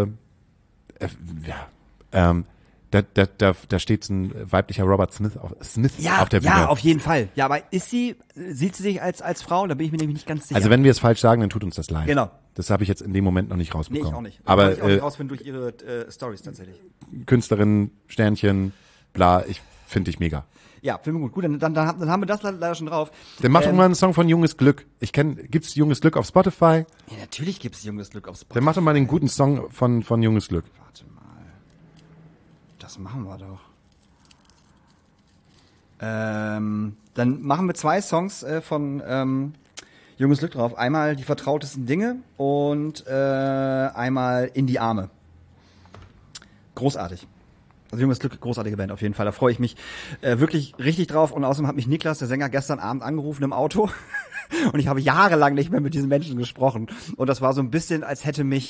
da steht ein weiblicher Robert Smith auf der Bühne. Ja, auf jeden Fall. Ja, aber sieht sie sich als Frau? Da bin ich mir nämlich nicht ganz sicher. Also wenn wir es falsch sagen, dann tut uns das leid. Genau. Das habe ich jetzt in dem Moment noch nicht Nee, rausbekommen. ich auch nicht. Aber kann ich auch nicht rausfinden durch ihre Stories tatsächlich. Künstlerin, Sternchen, bla, ich finde dich mega. Ja, finde ich gut. Gut, dann haben wir das leider schon drauf. Der macht irgendwann einen Song von Junges Glück. Gibt's Junges Glück auf Spotify? Ja, natürlich gibt's Junges Glück auf Spotify. Der macht doch mal einen guten Song von Junges Glück. Warte mal. Das machen wir doch. Dann machen wir 2 Songs von Junges Glück drauf. Einmal Die vertrautesten Dinge und einmal In die Arme. Großartig. Also Junges Glück, großartige Band auf jeden Fall. Da freue ich mich wirklich richtig drauf. Und außerdem hat mich Niklas, der Sänger, gestern Abend angerufen im Auto. Und ich habe jahrelang nicht mehr mit diesen Menschen gesprochen. Und das war so ein bisschen, als hätte mich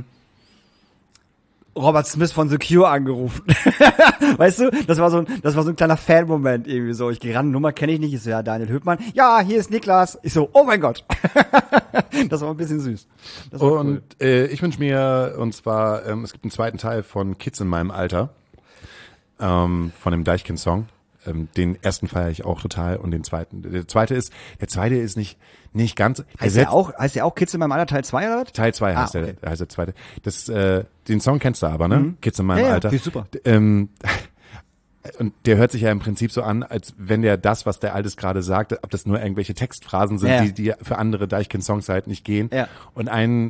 Robert Smith von The Cure angerufen. Weißt du? Das war so ein kleiner Fan-Moment irgendwie so. Ich gehe ran, Nummer kenne ich nicht. Ich so, ja, Daniel Höpmann. Ja, hier ist Niklas. Ich so, oh mein Gott. Das war ein bisschen süß. Das war und cool. Ich wünsche mir, und zwar, es gibt einen zweiten Teil von Kids in meinem Alter, von dem Deichkind-Song. Den ersten feiere ich auch total und den zweiten. Der zweite ist nicht ganz. Heißt der auch Kids in meinem Alter Teil 2 oder was? Teil 2 heißt okay. heißt der zweite. Den Song kennst du aber, ne? Kids in meinem Alter. Ja, super. Und der hört sich ja im Prinzip so an, als wenn der das, was der Altes gerade sagte, ob das nur irgendwelche Textphrasen sind, die für andere Deichkind-Songs halt nicht gehen. Ja. Und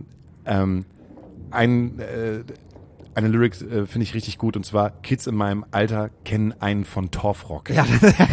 eine Lyric finde ich richtig gut, und zwar: Kids in meinem Alter kennen einen von Torfrock. Ja.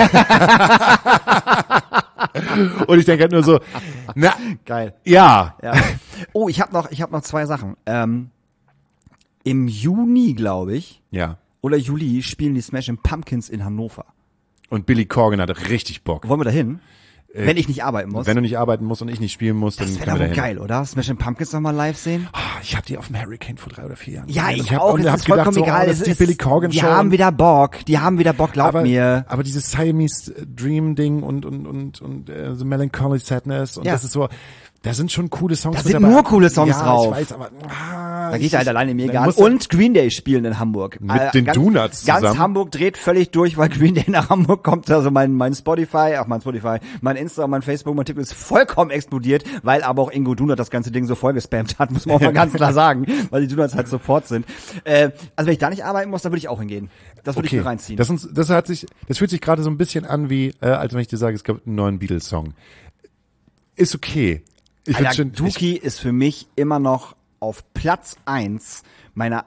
Und ich denke halt nur so, na, geil. Ja. Oh, ich hab noch 2 Sachen. Im Juni, glaube ich, oder Juli, spielen die Smashing Pumpkins in Hannover. Und Billy Corgan hat richtig Bock. Wollen wir da hin? Wenn ich nicht arbeiten muss. Wenn du nicht arbeiten musst und ich nicht spielen muss, dann können wir da hin. Das wäre geil, oder? Smashing Pumpkins noch mal live sehen? Ich habe die auf dem Hurricane vor 3 oder 4 Jahren. Ja, ich auch. Es ist vollkommen egal. Das ist die Billy Corgan Show. Die haben wieder Bock, glaub mir. Aber dieses Siamese Dream Ding und The Melancholy Sadness und das ist so, da sind schon coole Songs mit dabei. Da sind nur coole Songs drauf. Ich weiß, aber da geht halt alleine mir egal. Und Green Day spielen in Hamburg. Mit den Donuts zusammen. Ganz Hamburg dreht völlig durch, weil Green Day nach Hamburg kommt. Also mein Spotify, mein Insta, mein Facebook, mein TikTok ist vollkommen explodiert, weil aber auch Ingo Donut das ganze Ding so voll gespammt hat, muss man auch mal ganz klar sagen, weil die Donuts halt Support sind. Also wenn ich da nicht arbeiten muss, dann würde ich auch hingehen. Das würde ich mir reinziehen. Das fühlt sich gerade so ein bisschen an wie, als wenn ich dir sage, es gibt einen neuen Beatles-Song. Ist okay. Dookie ist für mich immer noch auf Platz 1 meiner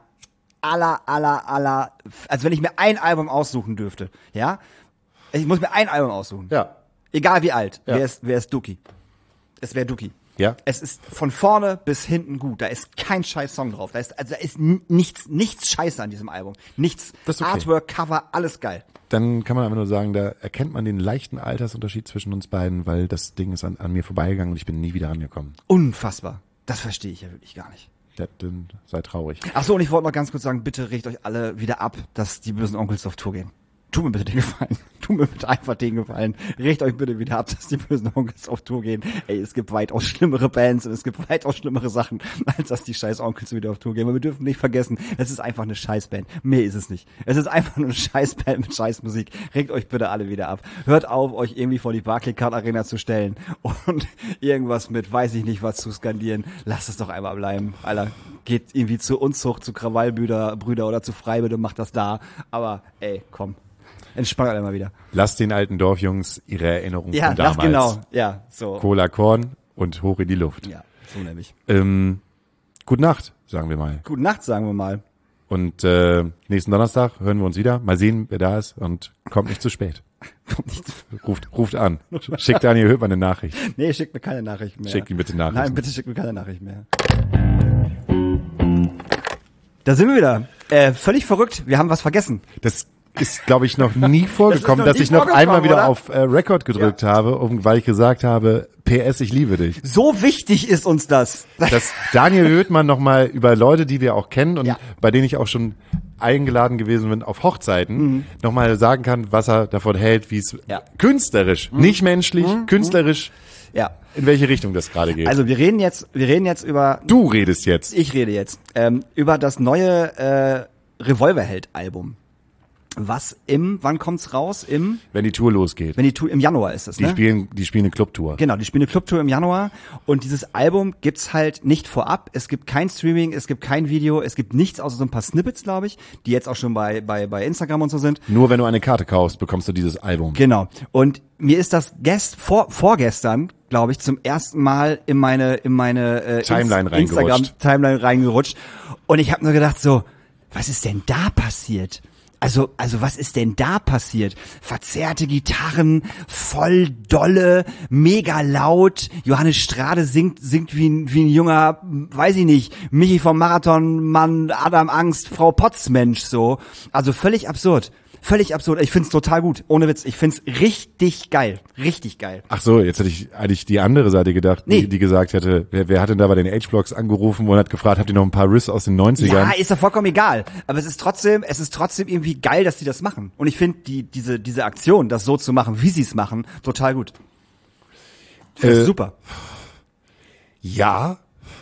also wenn ich mir ein Album aussuchen dürfte, ja? Ich muss mir ein Album aussuchen. Ja. Egal wie alt. Ja. Wer ist Dookie? Es wäre Dookie. Ja. Es ist von vorne bis hinten gut. Da ist kein scheiß Song drauf. Da ist nichts scheiße an diesem Album. Nichts. Das ist okay. Artwork, Cover, alles geil. Dann kann man einfach nur sagen, da erkennt man den leichten Altersunterschied zwischen uns beiden, weil das Ding ist an mir vorbeigegangen und ich bin nie wieder rangekommen. Unfassbar. Das verstehe ich ja wirklich gar nicht. Ja, dann sei traurig. Ach so, und ich wollte noch ganz kurz sagen, bitte regt euch alle wieder ab, dass die bösen Onkels auf Tour gehen. Tut mir bitte den Gefallen. Tut mir bitte einfach den Gefallen. Regt euch bitte wieder ab, dass die bösen Onkels auf Tour gehen. Ey, es gibt weitaus schlimmere Bands und es gibt weitaus schlimmere Sachen, als dass die scheiß Onkels wieder auf Tour gehen. Aber wir dürfen nicht vergessen, es ist einfach eine Scheißband. Mehr ist es nicht. Es ist einfach nur eine Scheißband mit Scheißmusik. Regt euch bitte alle wieder ab. Hört auf, euch irgendwie vor die Barclaycard Arena zu stellen und irgendwas mit weiß ich nicht was zu skandieren. Lasst es doch einmal bleiben. Alter, geht irgendwie zur Unzucht, zu Krawallbrüder oder zu Freibild und macht das da. Aber ey, komm. Entspannt alle mal wieder. Lasst den alten Dorfjungs ihre Erinnerungen von damals. Ja, genau. Ja, so. Cola Korn und hoch in die Luft. Ja, so nämlich. Gute Nacht, sagen wir mal. Gute Nacht, sagen wir mal. Und nächsten Donnerstag hören wir uns wieder. Mal sehen, wer da ist und kommt nicht zu spät. Ruft an. Schickt Daniel Höpmann eine Nachricht. Nee, schickt mir keine Nachricht mehr. Schickt ihm bitte Nachricht. Nein, bitte schickt mir keine Nachricht mehr. Da sind wir wieder. Völlig verrückt. Wir haben was vergessen. Das ist, glaube ich, noch nie vorgekommen, dass ich noch einmal wieder auf Record gedrückt habe, weil ich gesagt habe, PS, ich liebe dich. So wichtig ist uns das. Dass Daniel Höpmann nochmal über Leute, die wir auch kennen und bei denen ich auch schon eingeladen gewesen bin auf Hochzeiten, nochmal sagen kann, was er davon hält, wie es künstlerisch, nicht menschlich, künstlerisch Ja. in welche Richtung das gerade geht. Also wir reden jetzt über, Du redest jetzt. ich rede jetzt, über das neue Revolverheld-Album. Wann kommt's raus? Wenn die Tour losgeht. Im Januar ist es, Die ne? spielen eine Clubtour. Genau, die spielen eine Clubtour im Januar und dieses Album gibt's halt nicht vorab. Es gibt kein Streaming, es gibt kein Video, es gibt nichts außer so ein paar Snippets, glaube ich, die jetzt auch schon bei Instagram und so sind. Nur wenn du eine Karte kaufst, bekommst du dieses Album. Genau. Und mir ist das vorgestern, glaube ich, zum ersten Mal in meine Timeline reingerutscht. Instagram-Timeline reingerutscht. Und ich habe nur gedacht so, was ist denn da passiert? Also was ist denn da passiert? Verzerrte Gitarren, voll dolle, mega laut. Johannes Strade singt wie ein junger, weiß ich nicht, Michi vom Marathonmann, Adam Angst, Frau Potzmensch so. Also völlig absurd. Völlig absurd. Ich find's total gut. Ohne Witz. Ich find's richtig geil. Richtig geil. Ach so, jetzt hätte ich eigentlich die andere Seite gedacht, Nee. die gesagt hätte, wer hat denn da bei den H-Blocks angerufen und hat gefragt, habt ihr noch ein paar Riffs aus den 90ern? Ja, ist doch vollkommen egal. Aber es ist trotzdem irgendwie geil, dass die das machen. Und ich finde diese Aktion, das so zu machen, wie sie es machen, total gut. Finde ich super. Ja.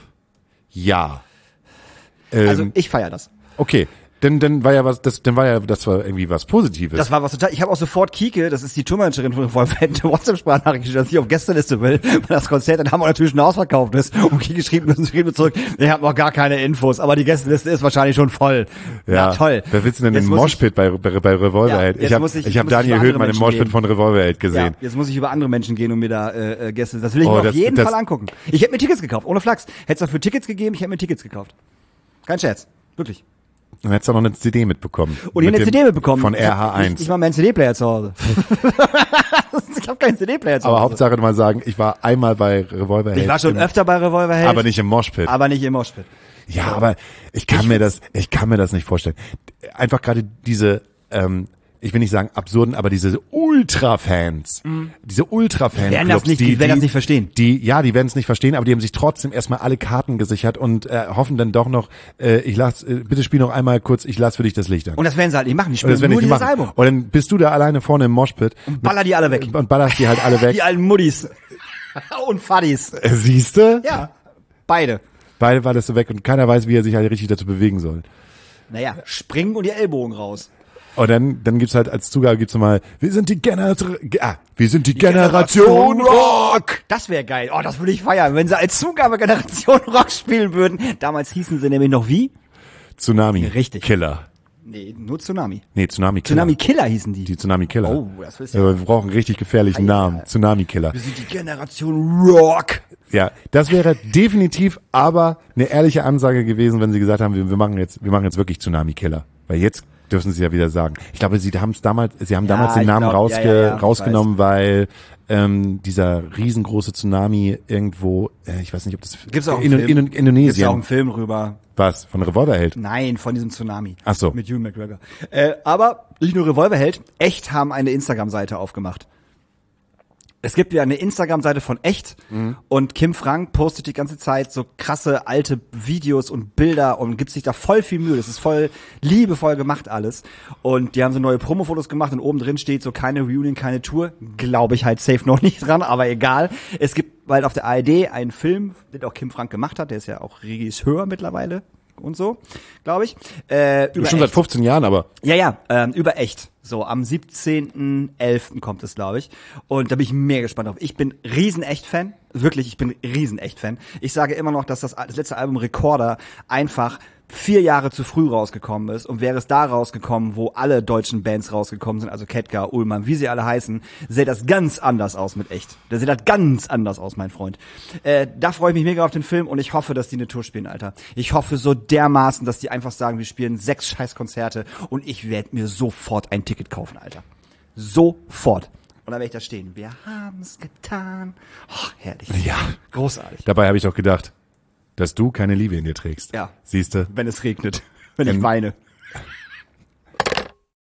Also ich feiere das. Okay. Dann war das war irgendwie was Positives. Das war was total. Ich habe auch sofort Kike, das ist die Tourmanagerin von Revolverheld, eine WhatsApp-Sprachnachricht geschickt, dass ich auf Gästeliste will, weil das Konzert in Hamburg natürlich schon ausverkauft ist. Und Kike schrieb mir zurück, ich habe noch gar keine Infos, aber die Gästeliste ist wahrscheinlich schon voll. Ja, toll. Wer willst du denn Jetzt im muss Moshpit bei Revolverheld? Ja, ich habe Daniel Höhtmann im Moshpit von Revolverheld Ja, gesehen. jetzt muss ich über andere Menschen gehen und mir da Gäste. Das will ich Oh, mir auf das- jeden das- Fall angucken. Ich hätte mir Tickets gekauft, ohne Flachs. Hättest dafür Tickets gegeben, ich hätte mir Tickets gekauft. Kein Scherz. Wirklich. Du hättest auch noch eine CD mitbekommen. Und ich hätte eine CD mitbekommen. Von Ich hab RH1. nicht mal meinen CD-Player zu Hause. Ich habe keinen CD-Player zu Hause. Aber Hauptsache mal sagen, ich war einmal bei Revolverheld. Ich war schon öfter bei Revolverheld. aber nicht im Moshpit. Aber nicht im Moshpit. Ja, aber ich kann mir das nicht vorstellen. Einfach gerade diese, ich will nicht sagen absurden, aber diese Ultra-Fans, diese Ultra-Fans, Die werden das nicht verstehen. Die werden es nicht verstehen, aber die haben sich trotzdem erstmal alle Karten gesichert und hoffen dann doch noch, bitte spiel noch einmal kurz, ich lass für dich das Licht an. Und das werden sie halt nicht machen. Die Und das spielen werden nur die dieses machen. Album. Und dann bist du da alleine vorne im Moshpit Und baller die alle weg. und ballerst die halt alle weg. Die alten Muddis. Und Faddis. Siehste? Ja. Beide. Beide ballerst du weg und keiner weiß, wie er sich halt richtig dazu bewegen soll. Naja, springen und die Ellbogen raus. Und dann gibt's halt als Zugabe mal, wir sind die Generation Rock. Das wäre geil. Oh, das würde ich feiern, wenn sie als Zugabe Generation Rock spielen würden. Damals hießen sie nämlich noch wie? Tsunami. Richtig. Killer. Nee, nur Tsunami. Nee, Tsunami Killer. Tsunami Killer hießen die. Die Tsunami Killer. Oh, das willst Ja, du. wir brauchen einen richtig gefährlichen Namen. Tsunami Killer. Wir sind die Generation Rock. Ja, das wäre definitiv aber eine ehrliche Ansage gewesen, wenn sie gesagt haben, wir machen jetzt wirklich Tsunami Killer. Weil jetzt dürfen sie ja wieder sagen. Ich glaube, sie haben damals den ich Namen glaub, rausgenommen, weil dieser riesengroße Tsunami irgendwo, ich weiß nicht, ob das Gibt's auch einen in Film? Gibt's Indonesien. auch einen Film rüber. Was? Von Revolverheld? Nein, von diesem Tsunami. Ach so. Mit Ewan McGregor. Aber nicht nur Revolverheld, Echt haben eine Instagram-Seite aufgemacht. Es gibt ja eine Instagram-Seite von Echt und Kim Frank postet die ganze Zeit so krasse alte Videos und Bilder und gibt sich da voll viel Mühe. Das ist voll liebevoll gemacht alles. Und die haben so neue Promo-Fotos gemacht und oben drin steht so keine Reunion, keine Tour. Glaube ich halt safe noch nicht dran, aber egal. Es gibt halt auf der ARD einen Film, den auch Kim Frank gemacht hat. Der ist ja auch Regisseur mittlerweile und so, glaube ich. Über Schon seit Echt. 15 Jahren, aber Ja, über Echt. So, am 17.11. kommt es, glaube ich. Und da bin ich mega gespannt drauf. Ich bin Riesen-Echt-Fan. Wirklich, ich bin Riesen-Echt-Fan. Ich sage immer noch, dass das letzte Album Recorder einfach 4 Jahre zu früh rausgekommen ist. Und wäre es da rausgekommen, wo alle deutschen Bands rausgekommen sind, also Ketka, Ullmann, wie sie alle heißen, sähe das ganz anders aus mit Echt. Da sieht das ganz anders aus, mein Freund. Da freue ich mich mega auf den Film und ich hoffe, dass die eine Tour spielen, Alter. Ich hoffe so dermaßen, dass die einfach sagen, wir spielen 6 Scheißkonzerte und ich werde mir sofort ein Ticket kaufen, Alter. Sofort. Und dann werde ich da stehen. Wir haben's getan. Oh, herrlich. ja. Großartig. Dabei habe ich doch gedacht, dass du keine Liebe in dir trägst. Ja. Siehste? Wenn es regnet. Wenn ich weine.